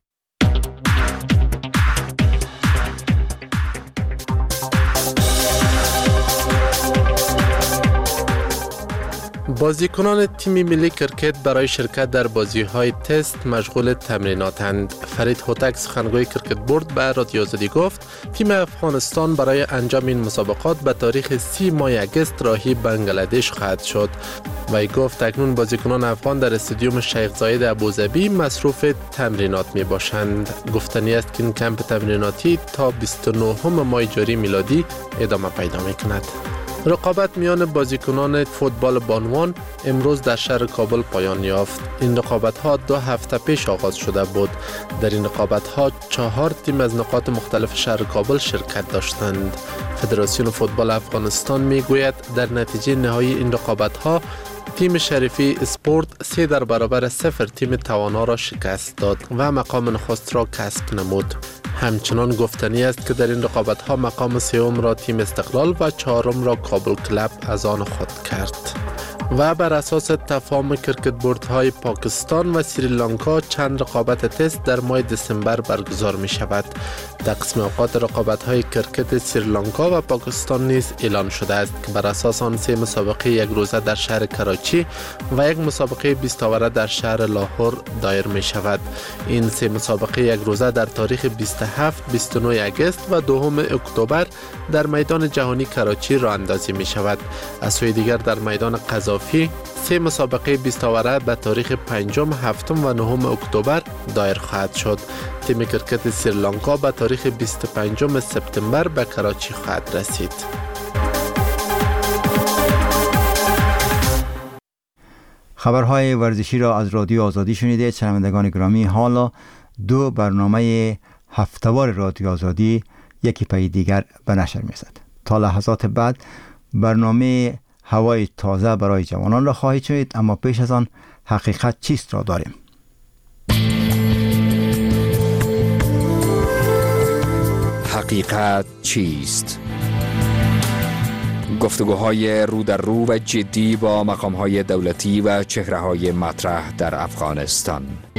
بازیکنان تیم ملی کرکت برای شرکت در بازی‌های تست مشغول تمریناتند. فرید هوتک سخنگوی کرکت بورد به رادیو آزادی گفت تیم افغانستان برای انجام این مسابقات به تاریخ سی ماه اگست راهی بنگلادش خواهد شد. وی گفت اکنون بازیکنان افغان در استادیوم شیخ زاید ابوظبی مصروف تمرینات می باشند. گفتنی است که این کمپ تمریناتی تا بیست و نهم ماه جاری میلادی ادامه پیدا می کند. رقابت میان بازیکنان فوتبال بانوان امروز در شهر کابل پایان یافت. این رقابت ها دو هفته پیش آغاز شده بود. در این رقابت ها چهار تیم از نقاط مختلف شهر کابل شرکت داشتند. فدراسیون فوتبال افغانستان می گوید در نتیجه نهایی این رقابت ها تیم شریفی اسپورت سه در برابر صفر تیم توانا را شکست داد و مقام نخست را کسب نمود. همچنان گفتنی است که در این رقابت ها مقام سوم را تیم استقلال و چهارم را کابل کلب از آن خود کرد. و بر اساس تفاهم کرکت بوردهای پاکستان و سریلانکا چند رقابت تست در ماه دسامبر برگزار می شود. در قسم اوقات رقابت های کرکت سریلانکا و پاکستان نیز اعلان شده است که بر اساس آن سه مسابقه یک روزه در شهر کراچی و یک مسابقه بیست اوره در شهر لاهور دایر می شود. این سه مسابقه یک روزه در تاریخ بیست و هفت، بیست و نه اگست و دوم اکتبر در میدان جهانی کراچی راه اندازی می شود. از سوی دیگر در میدان قذافی سه مسابقه بیست اوره به تاریخ پنجم، هفتم و نهم اکتبر دایر خواهد شد. تیم کرکت سریلانکا به تاریخ بیست و پنجم سپتامبر به کراچی خواهد رسید. خبرهای ورزشی را از رادیو آزادی شنیده. شنوندگان گرامی، حالا دو برنامه هفته‌وار رادیو آزادی یکی پی دیگر به نشر می‌رسد. تا لحظات بعد برنامه هوای تازه برای جوانان را خواهید شنید، اما پیش از آن حقیقت چیست را داریم. حقیقت چیست؟ گفتگوهای رو در رو و جدی با مقام‌های دولتی و چهره‌های مطرح در افغانستان.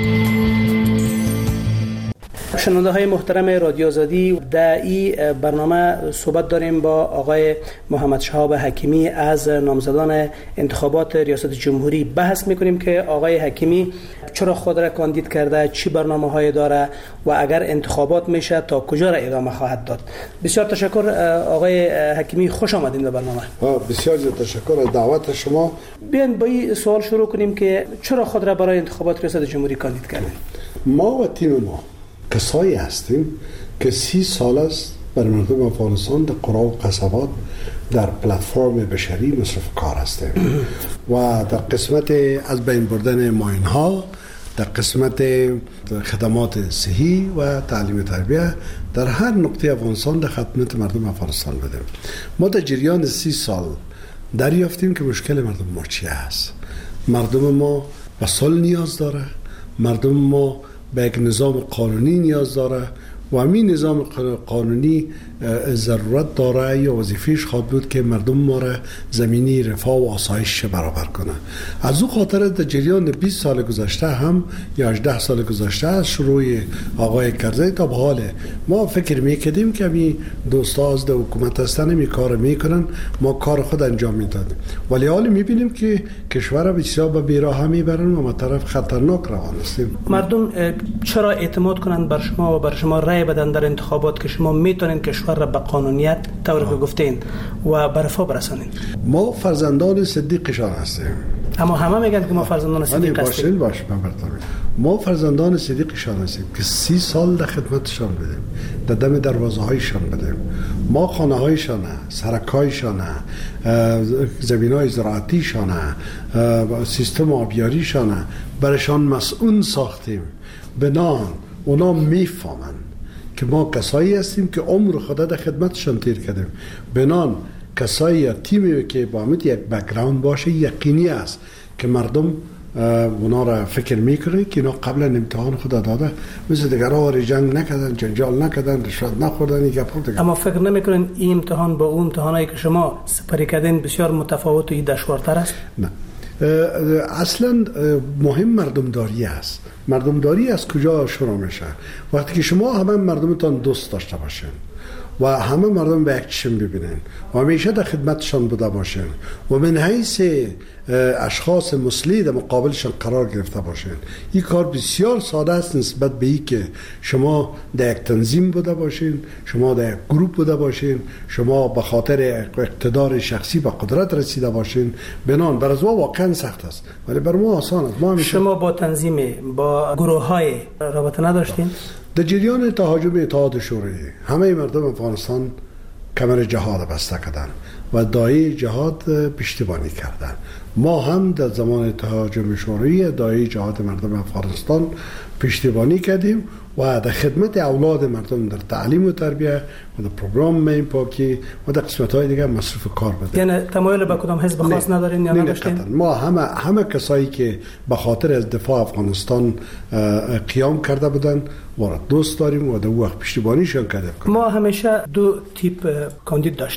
شنونده های محترم رادیو آزادی، در این برنامه صحبت داریم با آقای محمد شهاب حکیمی از نامزدان انتخابات ریاست جمهوری. بحث میکنیم که آقای حکیمی چرا خود را کاندید کرده، چی برنامه های داره و اگر انتخابات میشه تا کجا را ادامه خواهد داد. بسیار تشکر آقای حکیمی، خوش آمدید به برنامه. بسیار تشکر از دعوت شما. بیاین با این سوال شروع کنیم که چرا خود را برای انتخابات ریاست جمهوری کاندید کردید؟ ما و تیم ما کسایی هستیم که سی سال است بر مردم افغانستان در قرى و قصبات در پلتفرم بشری مصرف کار هستیم و در قسمت از بین بردن ماین ها، در قسمت خدمات صحی و تعلیم تربیه در هر نقطه افغانستان در خدمت مردم افغانستان بدیم. ما در جریان سی سال دریافتیم که مشکل مردم ما چی است. مردم ما به صلح نیاز داره، مردم ما به یک نظام قانونی نیاز داره و همین نظام قانونی ضرورت داره یا وظیفهش خواهد بود که مردم ما را زمینی رفاه و آسایش برابر کنه. از او خاطر در جریان بیست سال گذشته هم یا هجده سال گذشته از شروع آقای کرزی تا به حال ما فکر میکردیم که همین دوستا از حکومت هستن می کار میکنن، ما کار خود انجام میدادیم، ولی حالا میبینیم که کشور بسیار به بیراه میبرن و ما طرف خطرناک روان هستیم. مردم چرا اعتماد کنند بر شما و بر شما رای بدن در انتخابات که شما میتونین کشور را به قانونیت طوری که گفتین و به رفاه برسانین؟ ما فرزندان صدیقشان هستیم. اما همه میگن که ما فرزندان صدیق هستیم. باش باش ما فرزندان صدیقشان هستیم که سی سال در خدمتشان بدیم، در دم دروازه هایشان بدیم. ما خانه هایشان، سرک هایشان، زمین های زراعتیشان، سیستم آبیاریشان برشان مسئول ساختیم. بنان اونا میفهمن که ما کسایی هستیم که عمر خدا در خدمتشان تیر کردیم. بنان کسایی یا تیمی که با همت یک بک‌گراند باشه یقینی است که مردم اونا را فکر میکنه که اینا قبل امتحان خدا داده، مثل دیگرها جنگ نکردن، جنجال نکردن، رشوت نخوردن. اما فکر نمیکنن این امتحان با اون امتحانایی که شما سپری کردین بسیار متفاوت و دشوارتر است؟ نه، اصلا مهم مردمداری است. مردمداری از کجا شروع میشه؟ وقتی که شما همه مردمتان دوست داشته باشین و همه مردم به یک چشم ببینن و همیشه در خدمتشان بوده باشن و من حیث اشخاص مسلی در مقابلشان قرار گرفته باشن. این کار بسیار ساده است نسبت به این که شما در یک تنظیم بوده باشین، شما در یک گروپ بوده باشین، شما به خاطر اقتدار شخصی به قدرت رسیده باشین. بنان بر از ما واقعا سخت است ولی بر ما آسان است. ما شما با تنظیم با گروه های رابطه نداشتین؟ در جریان تهاجم اتحاد شوروی همه مردم افغانستان کمر جهاد بسته کردن و داعی جهاد پشتیبانی کردن. ما هم در زمان تهاجم شوروی داعی جهاد مردم افغانستان پشتیبانی کردیم و در خدمت اولاد مردم در تعلیم و تربیه و در پروگرام مین پاکی و در قسمت‌های دیگه مصرف کار بده. یعنی تمایل به کدام حزب خاص ندارین یا نداشتین؟ ما همه همه کسایی که به خاطر از دفاع افغانستان قیام کرده بودن و دوست داریم و در وقت پشتیبانیشون کردیم. ما همیشه دو تیپ کاندید داشتیم.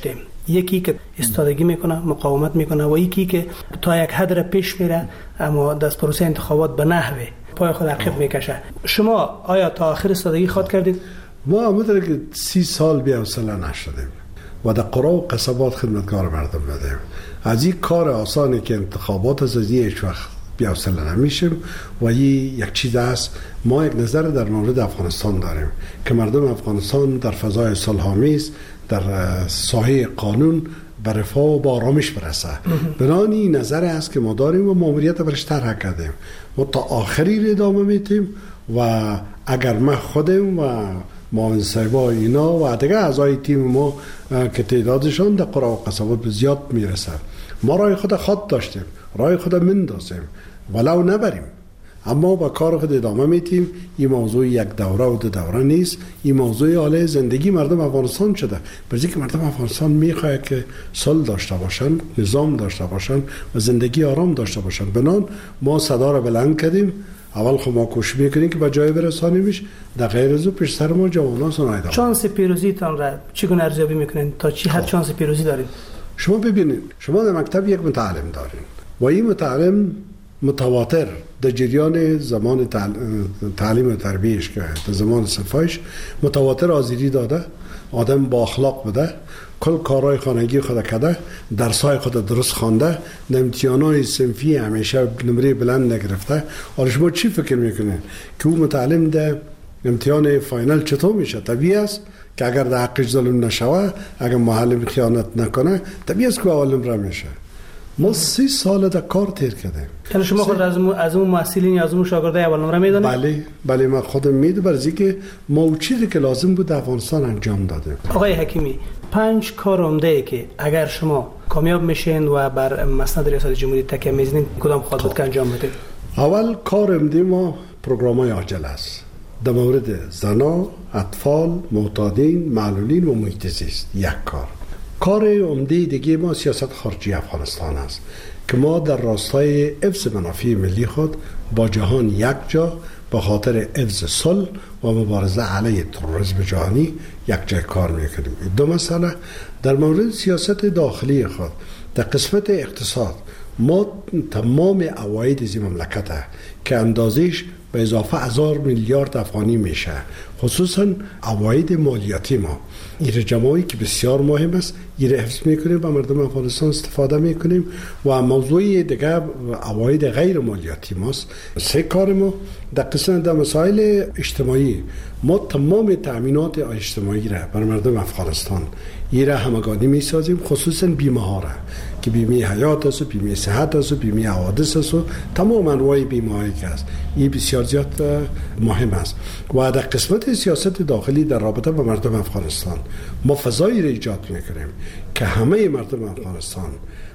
یکی که استادگی میکنه، مقاومت میکنه و یکی که تا یک حد را پیش میره اما دست پروسه انتخابات به نحوه پای خود عقب میکشه. شما آیا تا آخر استادگی خود کردید؟ ما همونطور که سی سال بی حوصله نشدیم و در قرا و قصبات خدمتگار مردم بودیم. از این کار آسانی که انتخابات از از هیچ وقت بی حوصله نمیشیم و این یک چیز است. ما یک نظر در مورد افغانستان داریم که مردم افغانستان در فضای صلح‌آمیز در ساحه قانون به رفاه و با آرامش برسه. بنابراین این نظر است که ما داریم و ماموریت برش طرح کردیم. ما تا آخری رو ادامه میدیم و اگر ما خودم و معاون صاحبا اینا و دیگه اعضای تیم ما که تعدادشان در قرا و قصبات به زیاد میرسه، ما رای خود خود داشتیم، رای خود مندازیم ولو نبریم، اما با کار خود ادامه میتیم. این موضوع یک دوره و دو دوره نیست، این موضوع حال زندگی مردم افغانستان شده. برای که مردم افغانستان میخواد که صلح داشته باشن، نظام داشته باشن و زندگی آرام داشته باشن. بنان ما صدا را بلند کردیم. اول خب ما کوشش میکنیم که به جای برسانیمش، در غیر از او پیش سر ما جوانان سنایدان. شانس پیروزیتان را چگونه ارزیابی میکنین؟ تا چی حد شانس پیروزی دارین؟ شما ببینید، شما در مکتب یک متعلم دارین و این متعلم متواتر در جریان زمان تعلیم و تربیهش که در زمان صفایش متواتر آزیری داده، آدم با اخلاق بوده، کل کارهای خانگی خود کرده، درسای خود درست خوانده، امتحانات صنفی همیشه نمره بلند نگرفته. حالا شما چی فکر میکنین که اون متعلم در امتحان فاینال چطور میشه؟ طبیعی است که اگر در حقش ظلم نشوه، اگر معلم خیانت نکنه، طبیعی است که اول نمره میشه. ما سی سال در کار تیر کردیم. یعنی شما خود از از اون محصلین یا از اون شاگردای اول نمره میدونید؟ بله بله، من خودم میدونم، برای که ما چیزی که لازم بود در افغانستان انجام دادیم. آقای حکیمی، پنج کار عمده که اگر شما کامیاب میشین و بر مسند ریاست جمهوری تکیه میزنین کدام خواهد بود که انجام بدید؟ اول کار عمده ما پروگرام‌های عاجل است در مورد زنا، اطفال، معتادین، معلولین و محیط زیست. یک کار. کار عمده دیگه ما سیاست خارجی افغانستان است که ما در راستای حفظ منافع ملی خود با جهان یک جا به خاطر حفظ صلح و مبارزه علیه تروریسم جهانی یک جای کار میکنیم. دو مسئله در مورد سیاست داخلی خود در قسمت اقتصاد ما تمام عواید از این مملکت که اندازش به اضافه هزار میلیارد افغانی میشه، خصوصا عواید مالیاتی ما این جمعی که بسیار مهم است، این حفظ میکنیم و مردم افغانستان استفاده میکنیم. و موضوع دیگه عواید غیر مالیاتی ماست. سه کار ما در قسمت در مسائل اجتماعی ما تمام تأمینات اجتماعی را برای مردم افغانستان این را همگانی میسازیم، خصوصا بیمه ها را که بیمه حیات است و بیمه صحت است و بیمه حوادث است و تمام انواع بیمه هایی که است. این بسیار زیاد مهم است. و در قسمت سیاست داخلی در رابطه با مردم افغانستان ما فضایی را ایجاد میکنیم که همه مردم افغانستان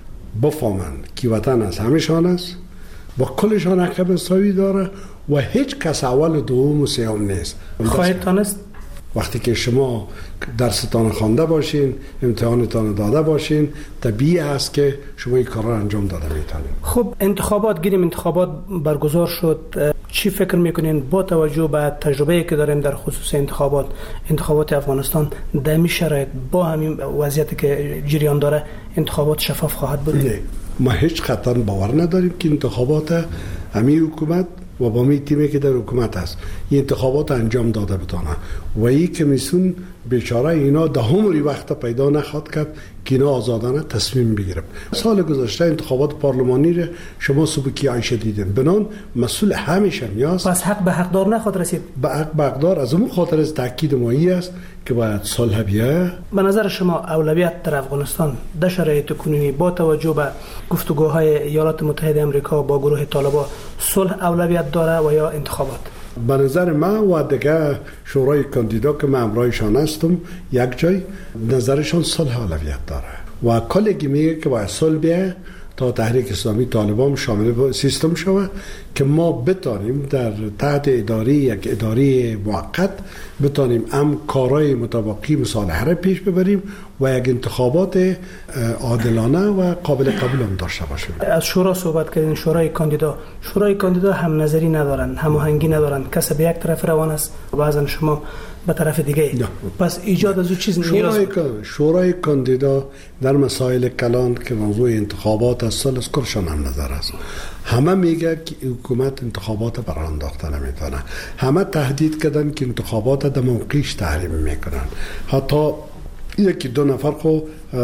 بفهمند که وطن از همشان است، با کلشان حق مساوی داره و هیچ کس اول و دوم و سوم نیست. خواهید تانست وقتی که شما درستان خوانده باشین، امتحانتان داده باشین، طبیعی است که شما این کار را انجام داده میتونید. خب انتخابات گیریم، انتخابات برگزار شد. چی فکر میکنین با توجه به تجربه‌ای که داریم در خصوص انتخابات انتخابات افغانستان در این شرایط با همین وضعیتی که جریان داره انتخابات شفاف خواهد بود؟ نه، ما هیچ قطعا باور نداریم که انتخابات همین حکومت و با می تیمی که در حکومت است این انتخابات انجام داده بتانه و این کمیسیون بیچاره اینا ده عمری وقت پیدا نخواد کرد که اینا آزادانه تصمیم بگیرن. سال گذشته انتخابات پارلمانی را شما سبکی عایشه دیدین، بنان مسئول همیشه میاست. پس حق به حقدار نخواد رسید؟ به حق به حقدار از اون خاطر از تاکید مایی است که باید صلح بیاید. به نظر شما اولویت در افغانستان در شرایط کنونی با توجه به گفتگوهای ایالات متحده آمریکا با گروه طالبان صلح اولویت داره و یا انتخابات؟ به نظر من و دیگه شورای کاندیدا که من امرایشان هستم یک جای نظرشان صلح اولویت داره و کلگی میگه که باید صلح بیاید تا تحریک اسلامی طالبان شامل سیستم شود که ما بتانیم در تحت اداره یک اداره موقت بتانیم هم کارهای مطابقی مصالحه را پیش ببریم و یک انتخابات عادلانه و قابل قبول هم داشته باشیم. از شورا صحبت کردین، شورای کاندیدا شورای کاندیدا هم نظری ندارن، هماهنگی ندارن، کسی به یک طرف روان است و بعضا شما به طرف دیگه. پس ایجاد از اون چیز شورای شورای کاندیدا در مسائل کلان که موضوع انتخابات است سال از کلشان هم نظر است. همه میگه که حکومت انتخابات برای انداخته نمیتونه. همه تهدید کردن که انتخابات در موقعش تحریم میکنن. حتی یکی دو نفر خو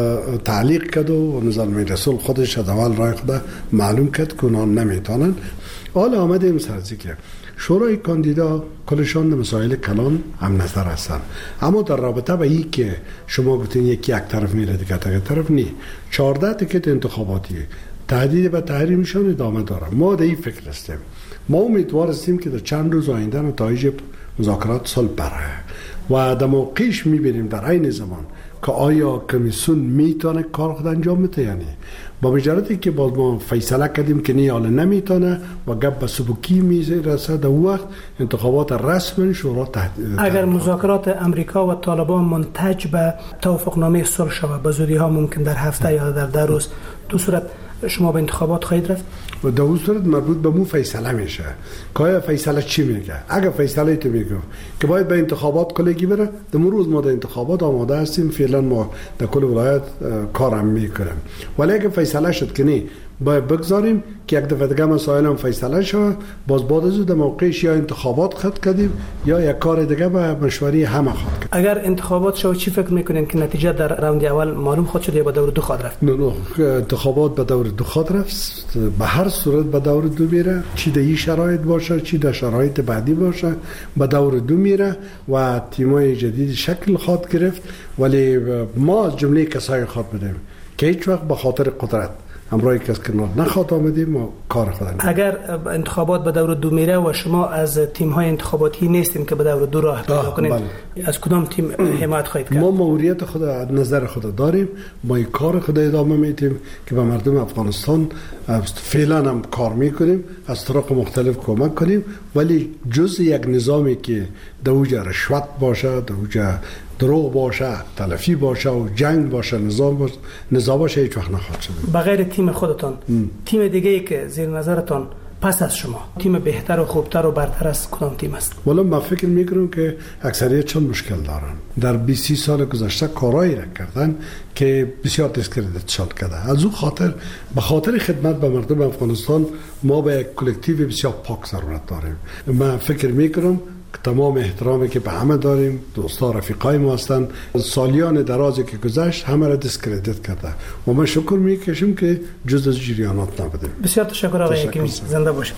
تعلیق کرد و نظام رسول خودش از اول رای خود معلوم کرد که اونا نمیتونن. حالا آمدیم سرزیکه شورای کاندیدا کلشان در مسائل کلان هم نظر هستن، اما در رابطه با این که شما گفتین یکی یک طرف میره دیگه یک طرف نی، چهارده تیکت انتخاباتی تهدید به تحریمشان ادامه داره. ما در این فکر هستیم، ما امیدوار هستیم که در چند روز آینده نتایج مذاکرات صلح بره و در موقعش میبینیم در عین زمان که آیا کمیسیون میتونه کار خود انجام بده یا نه. با مجردی که باز ما فیصله کردیم که نه حالا نمیتونه و گپ به سبکی میرسه، در وقت انتخابات رسمی شورا تحت. اگر مذاکرات امریکا و طالبان منتج به توافقنامه صلح شود به زودی ها ممکن در هفته یا در ده روز، دو صورت شما به انتخابات خواهید رفت؟ و در اون صورت مربوط به مو فیصله میشه که آیا فیصله چی میگه. اگر فیصله تو میگه که باید به انتخابات کلگی بره، در روز ما در انتخابات آماده هستیم، فعلا ما در کل ولایت کارم میکنیم. ولی اگر فیصله شد که نه باید بگذاریم که یک دفعه دیگه مسائل هم فیصله شد، باز بعد از در موقعش یا انتخابات خط کردیم یا یک کار دیگه به مشوری همه خط کردیم. اگر انتخابات شد چی فکر میکنین که نتیجه در راوند اول معلوم خود شد یا به دور دو خواهد رفت؟ نه نه انتخابات به دور دو خواهد رفت، به هر صورت به دور دو میره، چی در این شرایط باشه چی در شرایط بعدی باشه به دور دو میره و تیمای جدید شکل خواهد گرفت. ولی ما جمله کسای خواهد بدیم که هیچ وقت به خاطر قدرت همراه کس که نخواد آمدیم و کار خودم. اگر انتخابات به دور دو میره و شما از تیم های انتخاباتی نیستین که به دور دو راه پیدا کنید، از کدام تیم حمایت خواهید کرد؟ ما موریت خود نظر خود داریم، ما این کار خود ادامه میدیم که به مردم افغانستان فعلا هم کار میکنیم، از طرق مختلف کمک کنیم، ولی جز یک نظامی که دوجه رشوت باشه، دوجه دروغ باشه، تلفی باشه و جنگ باشه، نظام باشه، نظام باشه، هیچ وقت نخواهد شد. بغیر تیم خودتان ام. تیم دیگه ای که زیر نظرتان پس از شما تیم بهتر و خوبتر و برتر از کدام تیم است؟ والا من فکر میکنم که اکثریت چون مشکل دارن. در بیست سال گذشته کارایی را کردن که بسیار دیسکردیت شد کرده. از اون خاطر به خاطر خدمت به مردم افغانستان ما به یک کلکتیو بسیار پاک ضرورت داریم. من فکر میکنم تمام احترامی که به همه داریم، دوستا رفیقای ما هستن، سالیان درازی که گذشت همه را دیسکردیت کرده و ما شکر میکشیم که جز از جریانات نبودیم. بسیار تشکر آقای حکیمی، زنده باشید.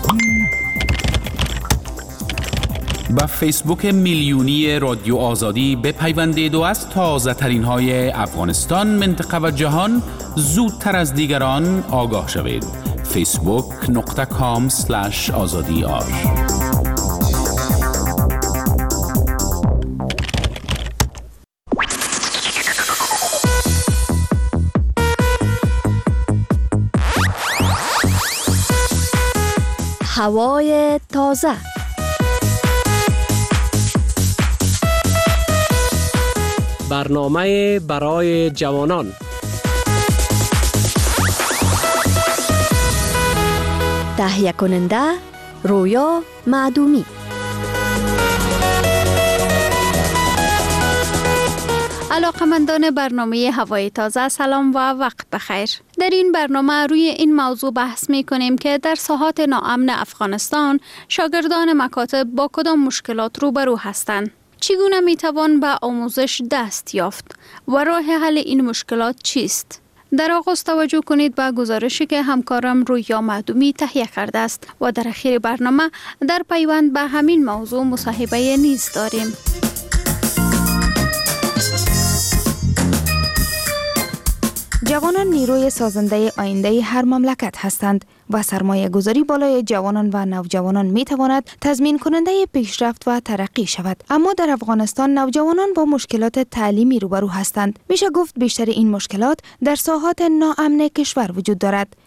با فیسبوک میلیونی رادیو آزادی بپیوندید و از تازه ترین های افغانستان، منطقه و جهان زودتر از دیگران آگاه شوید. فیسبوک نقطه کام سلش آزادی آر. هوای تازه. برنامه برای جوانان. تهیه کننده رویا معدومی. علاقمندان برنامه هوای تازه سلام و وقت بخیر. در این برنامه روی این موضوع بحث می کنیم که در ساحات ناامن افغانستان شاگردان مکاتب با کدام مشکلات روبرو هستند. چگونه می توان به آموزش دست یافت و راه حل این مشکلات چیست؟ در آغاز توجه کنید به گزارشی که همکارم رویا معدومی تهیه کرده است و در اخیر برنامه در پیوند به همین موضوع مصاحبه نیز داریم. جوانان نیروی سازنده آینده هر مملکت هستند و سرمایه گذاری بالای جوانان و نوجوانان می تواند تضمین کننده پیشرفت و ترقی شود. اما در افغانستان نوجوانان با مشکلات تعلیمی روبرو هستند. میشه گفت بیشتر این مشکلات در ساحات ناامن کشور وجود دارد.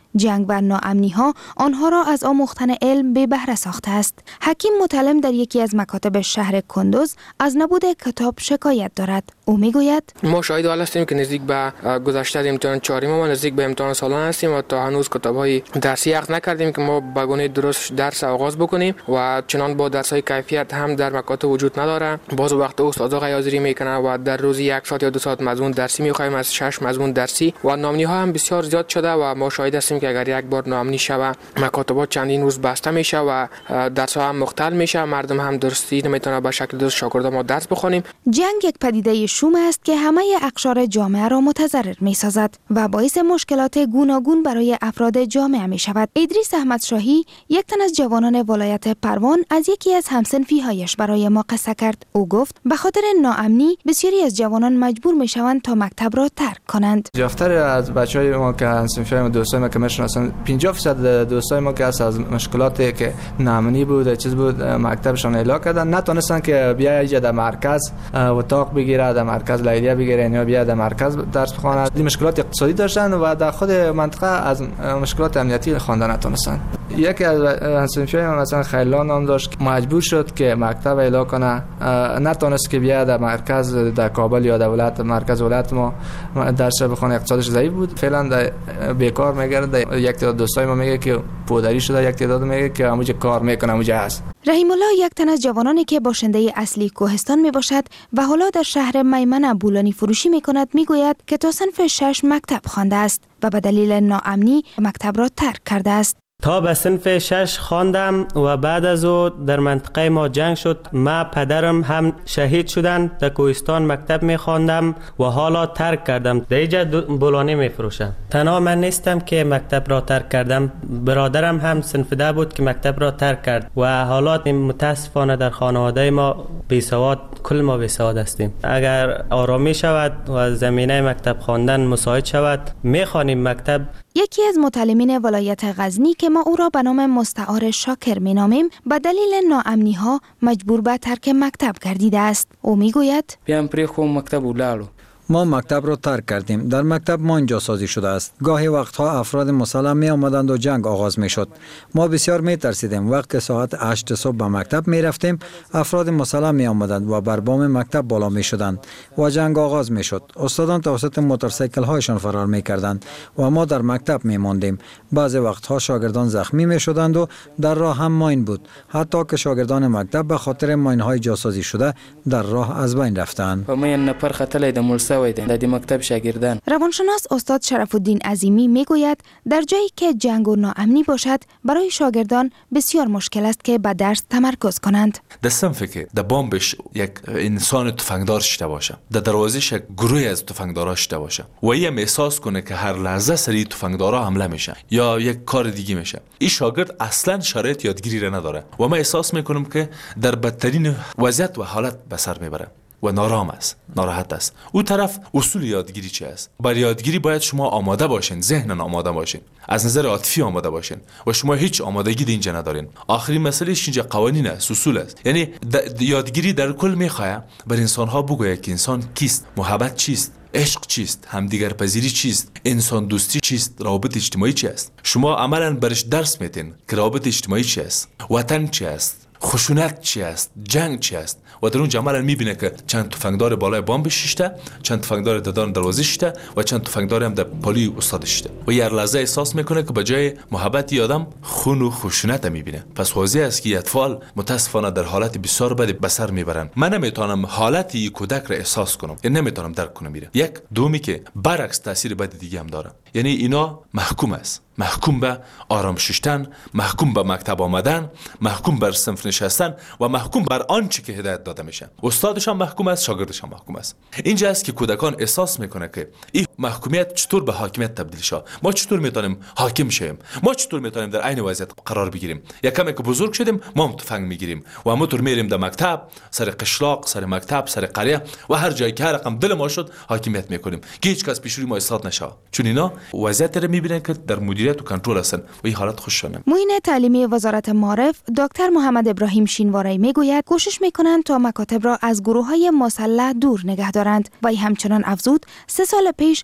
جنگ و ناامنی ها آنها را از آموختن علم به بهره ساخته است. حکیم متعلم در یکی از مکاتب شهر کندوز از نبود کتاب شکایت دارد. او میگوید ما شاهد حال هستیم که نزدیک به گذشته امتحان چهارم ما نزدیک به امتحان سالانه هستیم و تا هنوز کتاب‌های درسی عقد نکردیم که ما به گونه درست درس آغاز بکنیم و چنان با درس‌های کیفیت هم در مکاتب وجود نداره. باز وقت استادا غیازری میکنه و در روزی یک ساعت یا دو ساعت مضمون درسی میخوایم از شش مضمون درسی و ناامنی ها هم بسیار زیاد شده و ما شاهد هستیم که اگر یک بار ناامنی شوه مکاتبات چندین روز بسته میشه و درس ها هم مختل میشه، مردم هم درستی نمیتونه به شکل درست شاگردا ما درس بخونیم. جنگ یک پدیده شوم است که همه اقشار جامعه را متضرر میسازد و باعث مشکلات گوناگون برای افراد جامعه می شود. ادریس احمد شاهی یک تن از جوانان ولایت پروان از یکی از همسنفی هایش برای ما قصه کرد. او گفت به خاطر ناامنی بسیاری از جوانان مجبور می شوند تا مکتب را ترک کنند. جفتر از بچهای ما که همسنفی ما دوستای ما که میشناسن پنجاه درصد دوستای ما که از مشکلاتی که ناامنی بود چیز بود مکتبشان اعلام کردن، نتونستن که بیا اینجا در مرکز اتاق بگیره، در مرکز لیلیه بگیره یا بیا در مرکز درس بخونه. این مشکلات اقتصادی داشتن و در خود منطقه از مشکلات امنیتی خواندن نتونستن. یکی از همسنفی ما مثلا خیلان نام داشت که مجبور شد که مکتب اعلام کنه، نتونست که بیا در مرکز در کابل یا در ولایت مرکز ولایت ما درس بخونه، اقتصادش ضعیف بود، فعلا بیکار میگرده. یک تعداد دوستای ما میگه که پودری شده، یک تعداد میگه که همونجا کار میکنه همونجا هست. رحیم الله یک تن از جوانانی که باشنده اصلی کوهستان می باشد و حالا در شهر میمنه بولانی فروشی می کند می گوید که تا صنف شش مکتب خوانده است و به دلیل ناامنی مکتب را ترک کرده است. تا به صنف شش خواندم و بعد از او در منطقه ما جنگ شد. ما پدرم هم شهید شدند. در کوهستان مکتب می خواندم و حالا ترک کردم. در اینجا بولانی می فروشم. تنها من نیستم که مکتب را ترک کردم، برادرم هم صنف ده بود که مکتب را ترک کرد و حالات متاسفانه در خانواده ما بی سواد، کل ما بی سواد هستیم. اگر آرامی شود و زمینه مکتب خواندن مساعد شود می خوانیم مکتب. یکی از متعلمین ولایت غزنی که ما او را به نام مستعار شاکر می نامیم به دلیل ناامنی ها مجبور به ترک مکتب گردیده است. او می گوید بیام پری خو مکتب ولالو ما مکتب را ترک کردیم. در مکتب ما اینجا سازی شده است. گاهی وقتها افراد مسلح می آمدند و جنگ آغاز می شد. ما بسیار می ترسیدیم. وقت که ساعت هشت صبح به مکتب می رفتیم، افراد مسلح می آمدند و بر بام مکتب بالا می شدند و جنگ آغاز می شد. استادان توسط موتورسیکل هایشان فرار می کردند و ما در مکتب می ماندیم. بعضی وقتها شاگردان زخمی می شدند و در راه هم ماین بود. حتی که شاگردان مکتب به خاطر ماین های جاسازی شده در راه از بین رفتند. و من نفر خطل دمولسا در مکتب شاگردان. روانشناس استاد شرف الدین عظیمی میگوید در جایی که جنگ و ناامنی باشد برای شاگردان بسیار مشکل است که به درس تمرکز کنند. در صنفی که در بامبش یک انسان تفنگدار شده باشه، در دروازش یک گروه از تفنگدارا شده باشه و یم احساس کنه که هر لحظه سری تفنگدارا حمله میشه یا یک کار دیگه میشه، این شاگرد اصلا شرایط یادگیری را نداره و ما احساس میکنم که در بدترین وضعیت و حالت به سر میبره و نارام است، ناراحت است. او طرف اصول یادگیری چی است؟ برای یادگیری باید شما آماده باشین، ذهنن آماده باشین، از نظر عاطفی آماده باشین و شما هیچ آمادگی اینجا ندارین. آخرین مسئله اینجا قوانین است، اصول است. یعنی یادگیری در کل میخواد بر انسان ها بگوید که انسان کیست، محبت چیست، عشق چیست، همدیگر پذیری چیست، انسان دوستی چیست، روابط اجتماعی چی است. شما عملا برش درس میدین که روابط اجتماعی چی است، وطن چی است، خشونت چی است، جنگ چی است و در اون جمالا میبینه که چند تفنگدار بالای بام شیشته، چند تفنگدار ددان دروازه شیشته و چند تفنگدار هم در پالی استاد شیشته و یه لحظه احساس میکنه که بجای محبت آدم خون و خشونت میبینه. پس واضح است که اطفال متاسفانه در حالت بسیار بد به سر میبرن. من نمیتونم حالت یک کودک را احساس کنم، یعنی نمیتونم درک کنم. میره یک دومی که برعکس تاثیر بد دیگه هم داره، یعنی اینا محکوم است، محکوم به آرام ششتن، محکوم به مکتب آمدن، محکوم بر صنف نشستن و محکوم بر آنچه که هدایت داده میشه. استادش هم محکوم است، شاگردش هم محکوم است. اینجا است که کودکان احساس میکنه که این محکومیت چطور به حاکمیت تبدیل شه. ما چطور میتونیم حاکم شیم؟ ما چطور میتونیم در عین وضعیت قرار بگیریم؟ یکم که بزرگ شدیم ما هم تفنگ میگیریم و همونطور میریم در مکتب، سر قشلاق، سر مکتب، سر قریه و هر جایی که هر رقم دل ما شد حاکمیت میکنیم که هیچ کس پیش روی ما ایستاد نشه. چون اینا وضعیت رو میبینن که در مدیریت و کنترل هستن و این حالت خوششانه. معین تعلیمی وزارت معارف دکتر محمد ابراهیم شینواری میگوید کوشش میکنند تا مکاتب را از گروه‌های مسلح دور نگه دارند و همچنان افزود سه سال پیش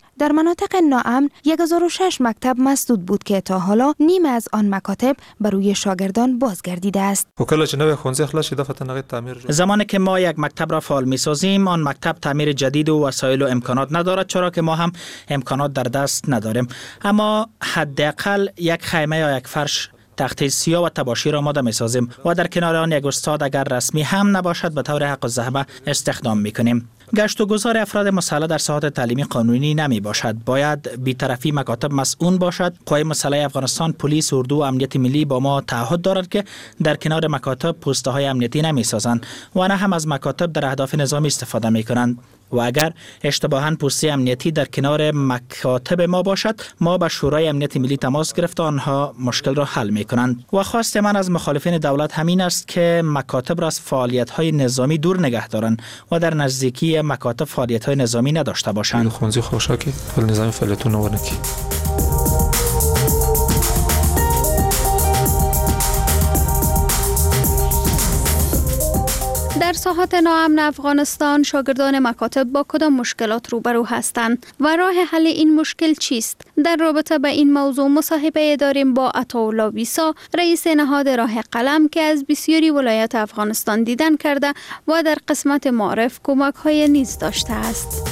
در مناطق ناامن یک هزار و شش مکتب مسدود بود که تا حالا نیم از آن مکاتب بر روی شاگردان بازگردیده است. زمانی که ما یک مکتب را فعال می‌سازیم، آن مکتب تعمیر جدید و وسایل و امکانات ندارد، چرا که ما هم امکانات در دست نداریم. اما حداقل یک خیمه یا یک فرش تخته سیاه و تباشیر آماده می سازیم و در کنار آن یک استاد اگر رسمی هم نباشد به طور حق الزحمه استخدام می کنیم. گشت و گذار افراد مسلح در ساحات تعلیمی قانونی نمی باشد. باید بی‌طرفی مکاتب مسئول باشد. قوای مسلح افغانستان، پلیس، اردو و امنیت ملی با ما تعهد دارد که در کنار مکاتب پوسته های امنیتی نمی سازند و نه هم از مکاتب در اهداف نظامی استفاده می کنند. و اگر اشتباهاً پوسته امنیتی در کنار مکاتب ما باشد، ما با شورای امنیت ملی تماس گرفته آنها مشکل را حل می کنند. و خواست من از مخالفین دولت همین است که مکاتب را از فعالیت‌های نظامی دور نگه دارند و در نزدیکی مکاتب فعالیت‌های نظامی نداشته باشند. خونزی خوشاکی فعال نظامی فعالیتون نورنکی. در ساحات ناامن افغانستان شاگردان مکاتب با کدام مشکلات روبرو هستند و راه حل این مشکل چیست؟ در رابطه با این موضوع مصاحبه داریم با عطاالله ویسا، رئیس نهاد راه قلم که از بسیاری ولایات افغانستان دیدن کرده و در قسمت معرف کمک های نیز داشته است.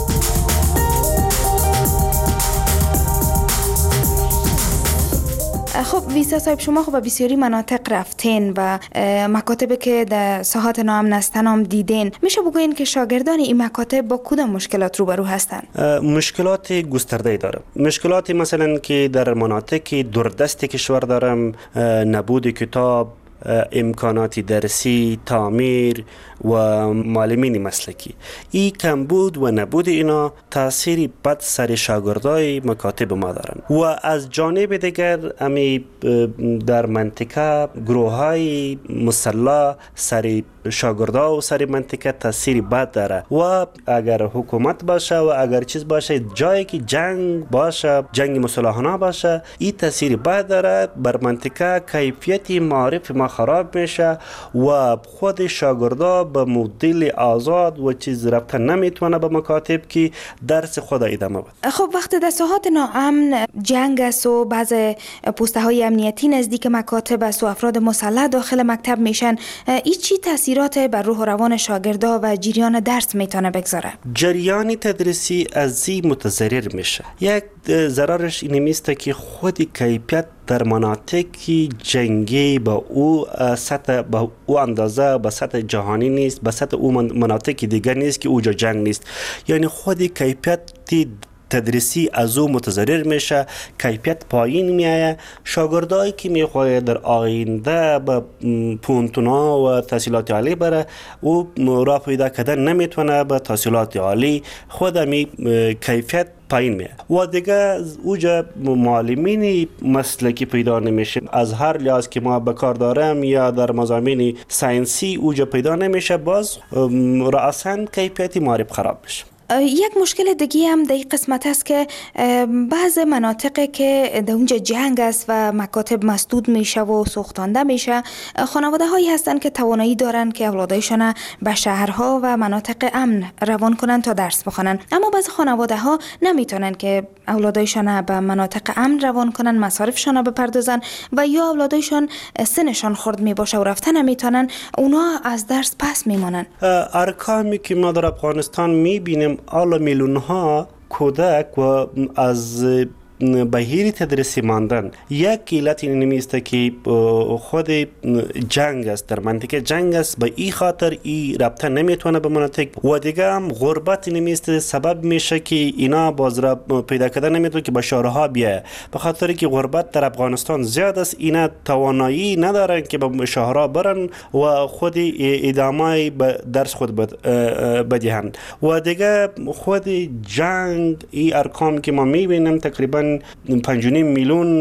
خب ویسا صاحب، شما خب به بسیاری مناطق رفتین و مکاتبی که در ساحات ناامن هستن هم دیدین. میشه بگوین که شاگردان این مکاتب با کدام مشکلات روبرو هستند؟ مشکلات گسترده داره. مشکلات مثلا که در مناطق دوردست کشور دارم، نبود کتاب، امکانات درسی، تعمیر و معلمین مسلکی. این کمبود و نبود اینا تأثیری بد سر شاگردای مکاتب ما دارن. و از جانب دیگر امی در منطقه گروه‌های مسلح سر شاگردا و سر منطقه تأثیری بد داره. و اگر حکومت باشه و اگر چیز باشه، جایی که جنگ باشه، جنگ مسلحانه باشه، این تأثیری بد داره بر منطقه. کیفیت معرف ما خراب میشه و خود شاگردا به مدل آزاد و چیز رفتن نمیتونه به مکاتب که درس خود ادامه بده. خب وقتی در ساحات ناامن جنگ است و بعض پوسته های امنیتی نزدیک مکاتب است و افراد مسلح داخل مکتب میشن، این چی تاثیرات بر روح و روان شاگردا و جریان درس میتونه بگذاره؟ جریان تدریسی از این متضرر میشه. یک ضررش این است که خود کیفیت در مناطقی جنگی با او سطح با او اندازه به سطح جهانی نیست، به سطح او مناطق دیگر نیست که اوجا جنگ نیست. یعنی خود کیفیت تدریسی از او متضرر میشه، کیفیت پایین میایه. شاگردایی که میخواه در آینده به پونتونا و تحصیلات عالی بره، او راه پیدا کردن نمیتونه به تحصیلات عالی، خود می کیفیت پایین میه. و دیگه اوجا معلمین مسلکی پیدا نمیشه. از هر لحاظ که ما به کار دارم یا در مضامین ساینسی اوجا پیدا نمیشه، باز رأساً کیفیت معرف خراب میشه. یک مشکل دیگه هم در این قسمت است که بعض مناطق که در اونجا جنگ است و مکاتب مسدود میشه و سوختانده میشه، خانواده هایی هستند که توانایی دارن که اولادایشان به شهرها و مناطق امن روان کنن تا درس بخونن، اما بعض خانواده ها نمیتونن که اولادایشان به مناطق امن روان کنن، مصارفشان بپردازن و یا اولادایشان سنشان خرد میباشه و رفتن نمیتونن، اونا از درس پس میمانن. ارقامی که ما در افغانستان میبینیم، آلا میلیون ها کودک و از بهیر تدریسی ماندن. یک علت این نیست که خود جنگ است، در منطقه جنگ است، به این خاطر ای رابطه نمیتونه به مناطق. و دیگه هم غربت نیست، سبب میشه که اینا باز را پیدا کردن نمیتونه که به شهرها بیایه، به خاطر که غربت در افغانستان زیاد است. اینا توانایی ندارن که به شهرها برن و خود ادامه به درس خود بدهند. و دیگه خود جنگ، این ارقام که ما میبینیم تقریبا پنج و نیم میلیون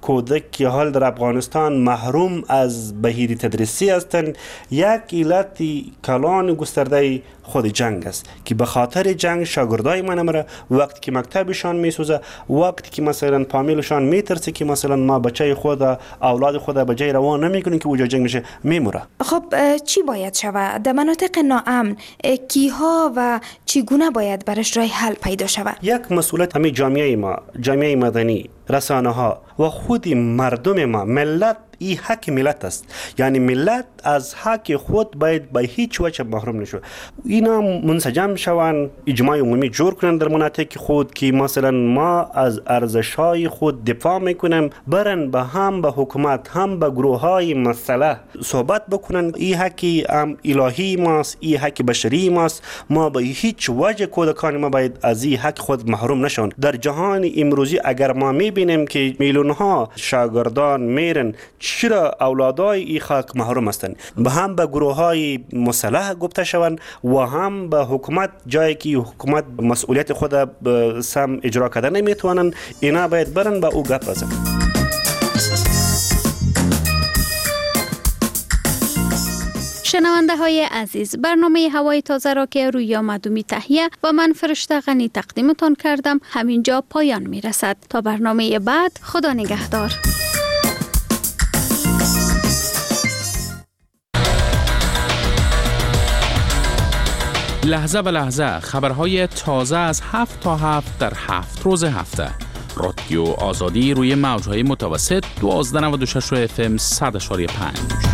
کودک که حال در افغانستان محروم از بهیر تدریسی هستند، یک علت کلان گسترده خود جنگ است که به خاطر جنگ شاگردای من امره وقتی که مکتبشان میسوزه، وقتی که مثلا فامیلشان میترسه که مثلا ما بچه خود اولاد خود به جای روان نمیکنیم که وجا جنگ میشه میموره. خب چی باید شود در مناطق ناامن؟ کیها و چگونه باید برش راه حل پیدا شود؟ یک مسئولیت همه جامعه ما، جامعه مدنی، رسانه ها و خود مردم ما، ملت این حق ملت است. یعنی ملت از حق خود باید به هیچ وجه محروم نشو. اینا منسجم شوند، اجماع عمومی جور کنند در مناطق خود که مثلا ما از ارزش‌های خود دفاع میکنیم، برن به هم به حکومت هم به گروه‌های مسلح صحبت بکنن. این حق هم الهی ماست، این حق بشری ماست. ما به هیچ وجه کودکان ما باید از این حق خود محروم نشون. در جهان امروزی اگر ما میبینیم که میلیون ها شاگردان میرن، چرا اولادای این خاک محروم هستند؟ به هم به گروه های مسلح گفته شوند و هم به حکومت، جایی که حکومت مسئولیت خود سم اجرا کرده نمیتونن، اینا باید برن به او گپ بزنن. شنونده های عزیز، برنامه هوای تازه را که رویا معدومی تهیه و من فرشته غنی تقدیمتان کردم همینجا پایان می رسد. تا برنامه بعد، خدا نگهدار. لحظه به لحظه خبرهای تازه از هفت تا هفت در هفت روز هفته. رادیو آزادی روی موجهای متوسط دوازده نود و شش اف ام صد و پنج.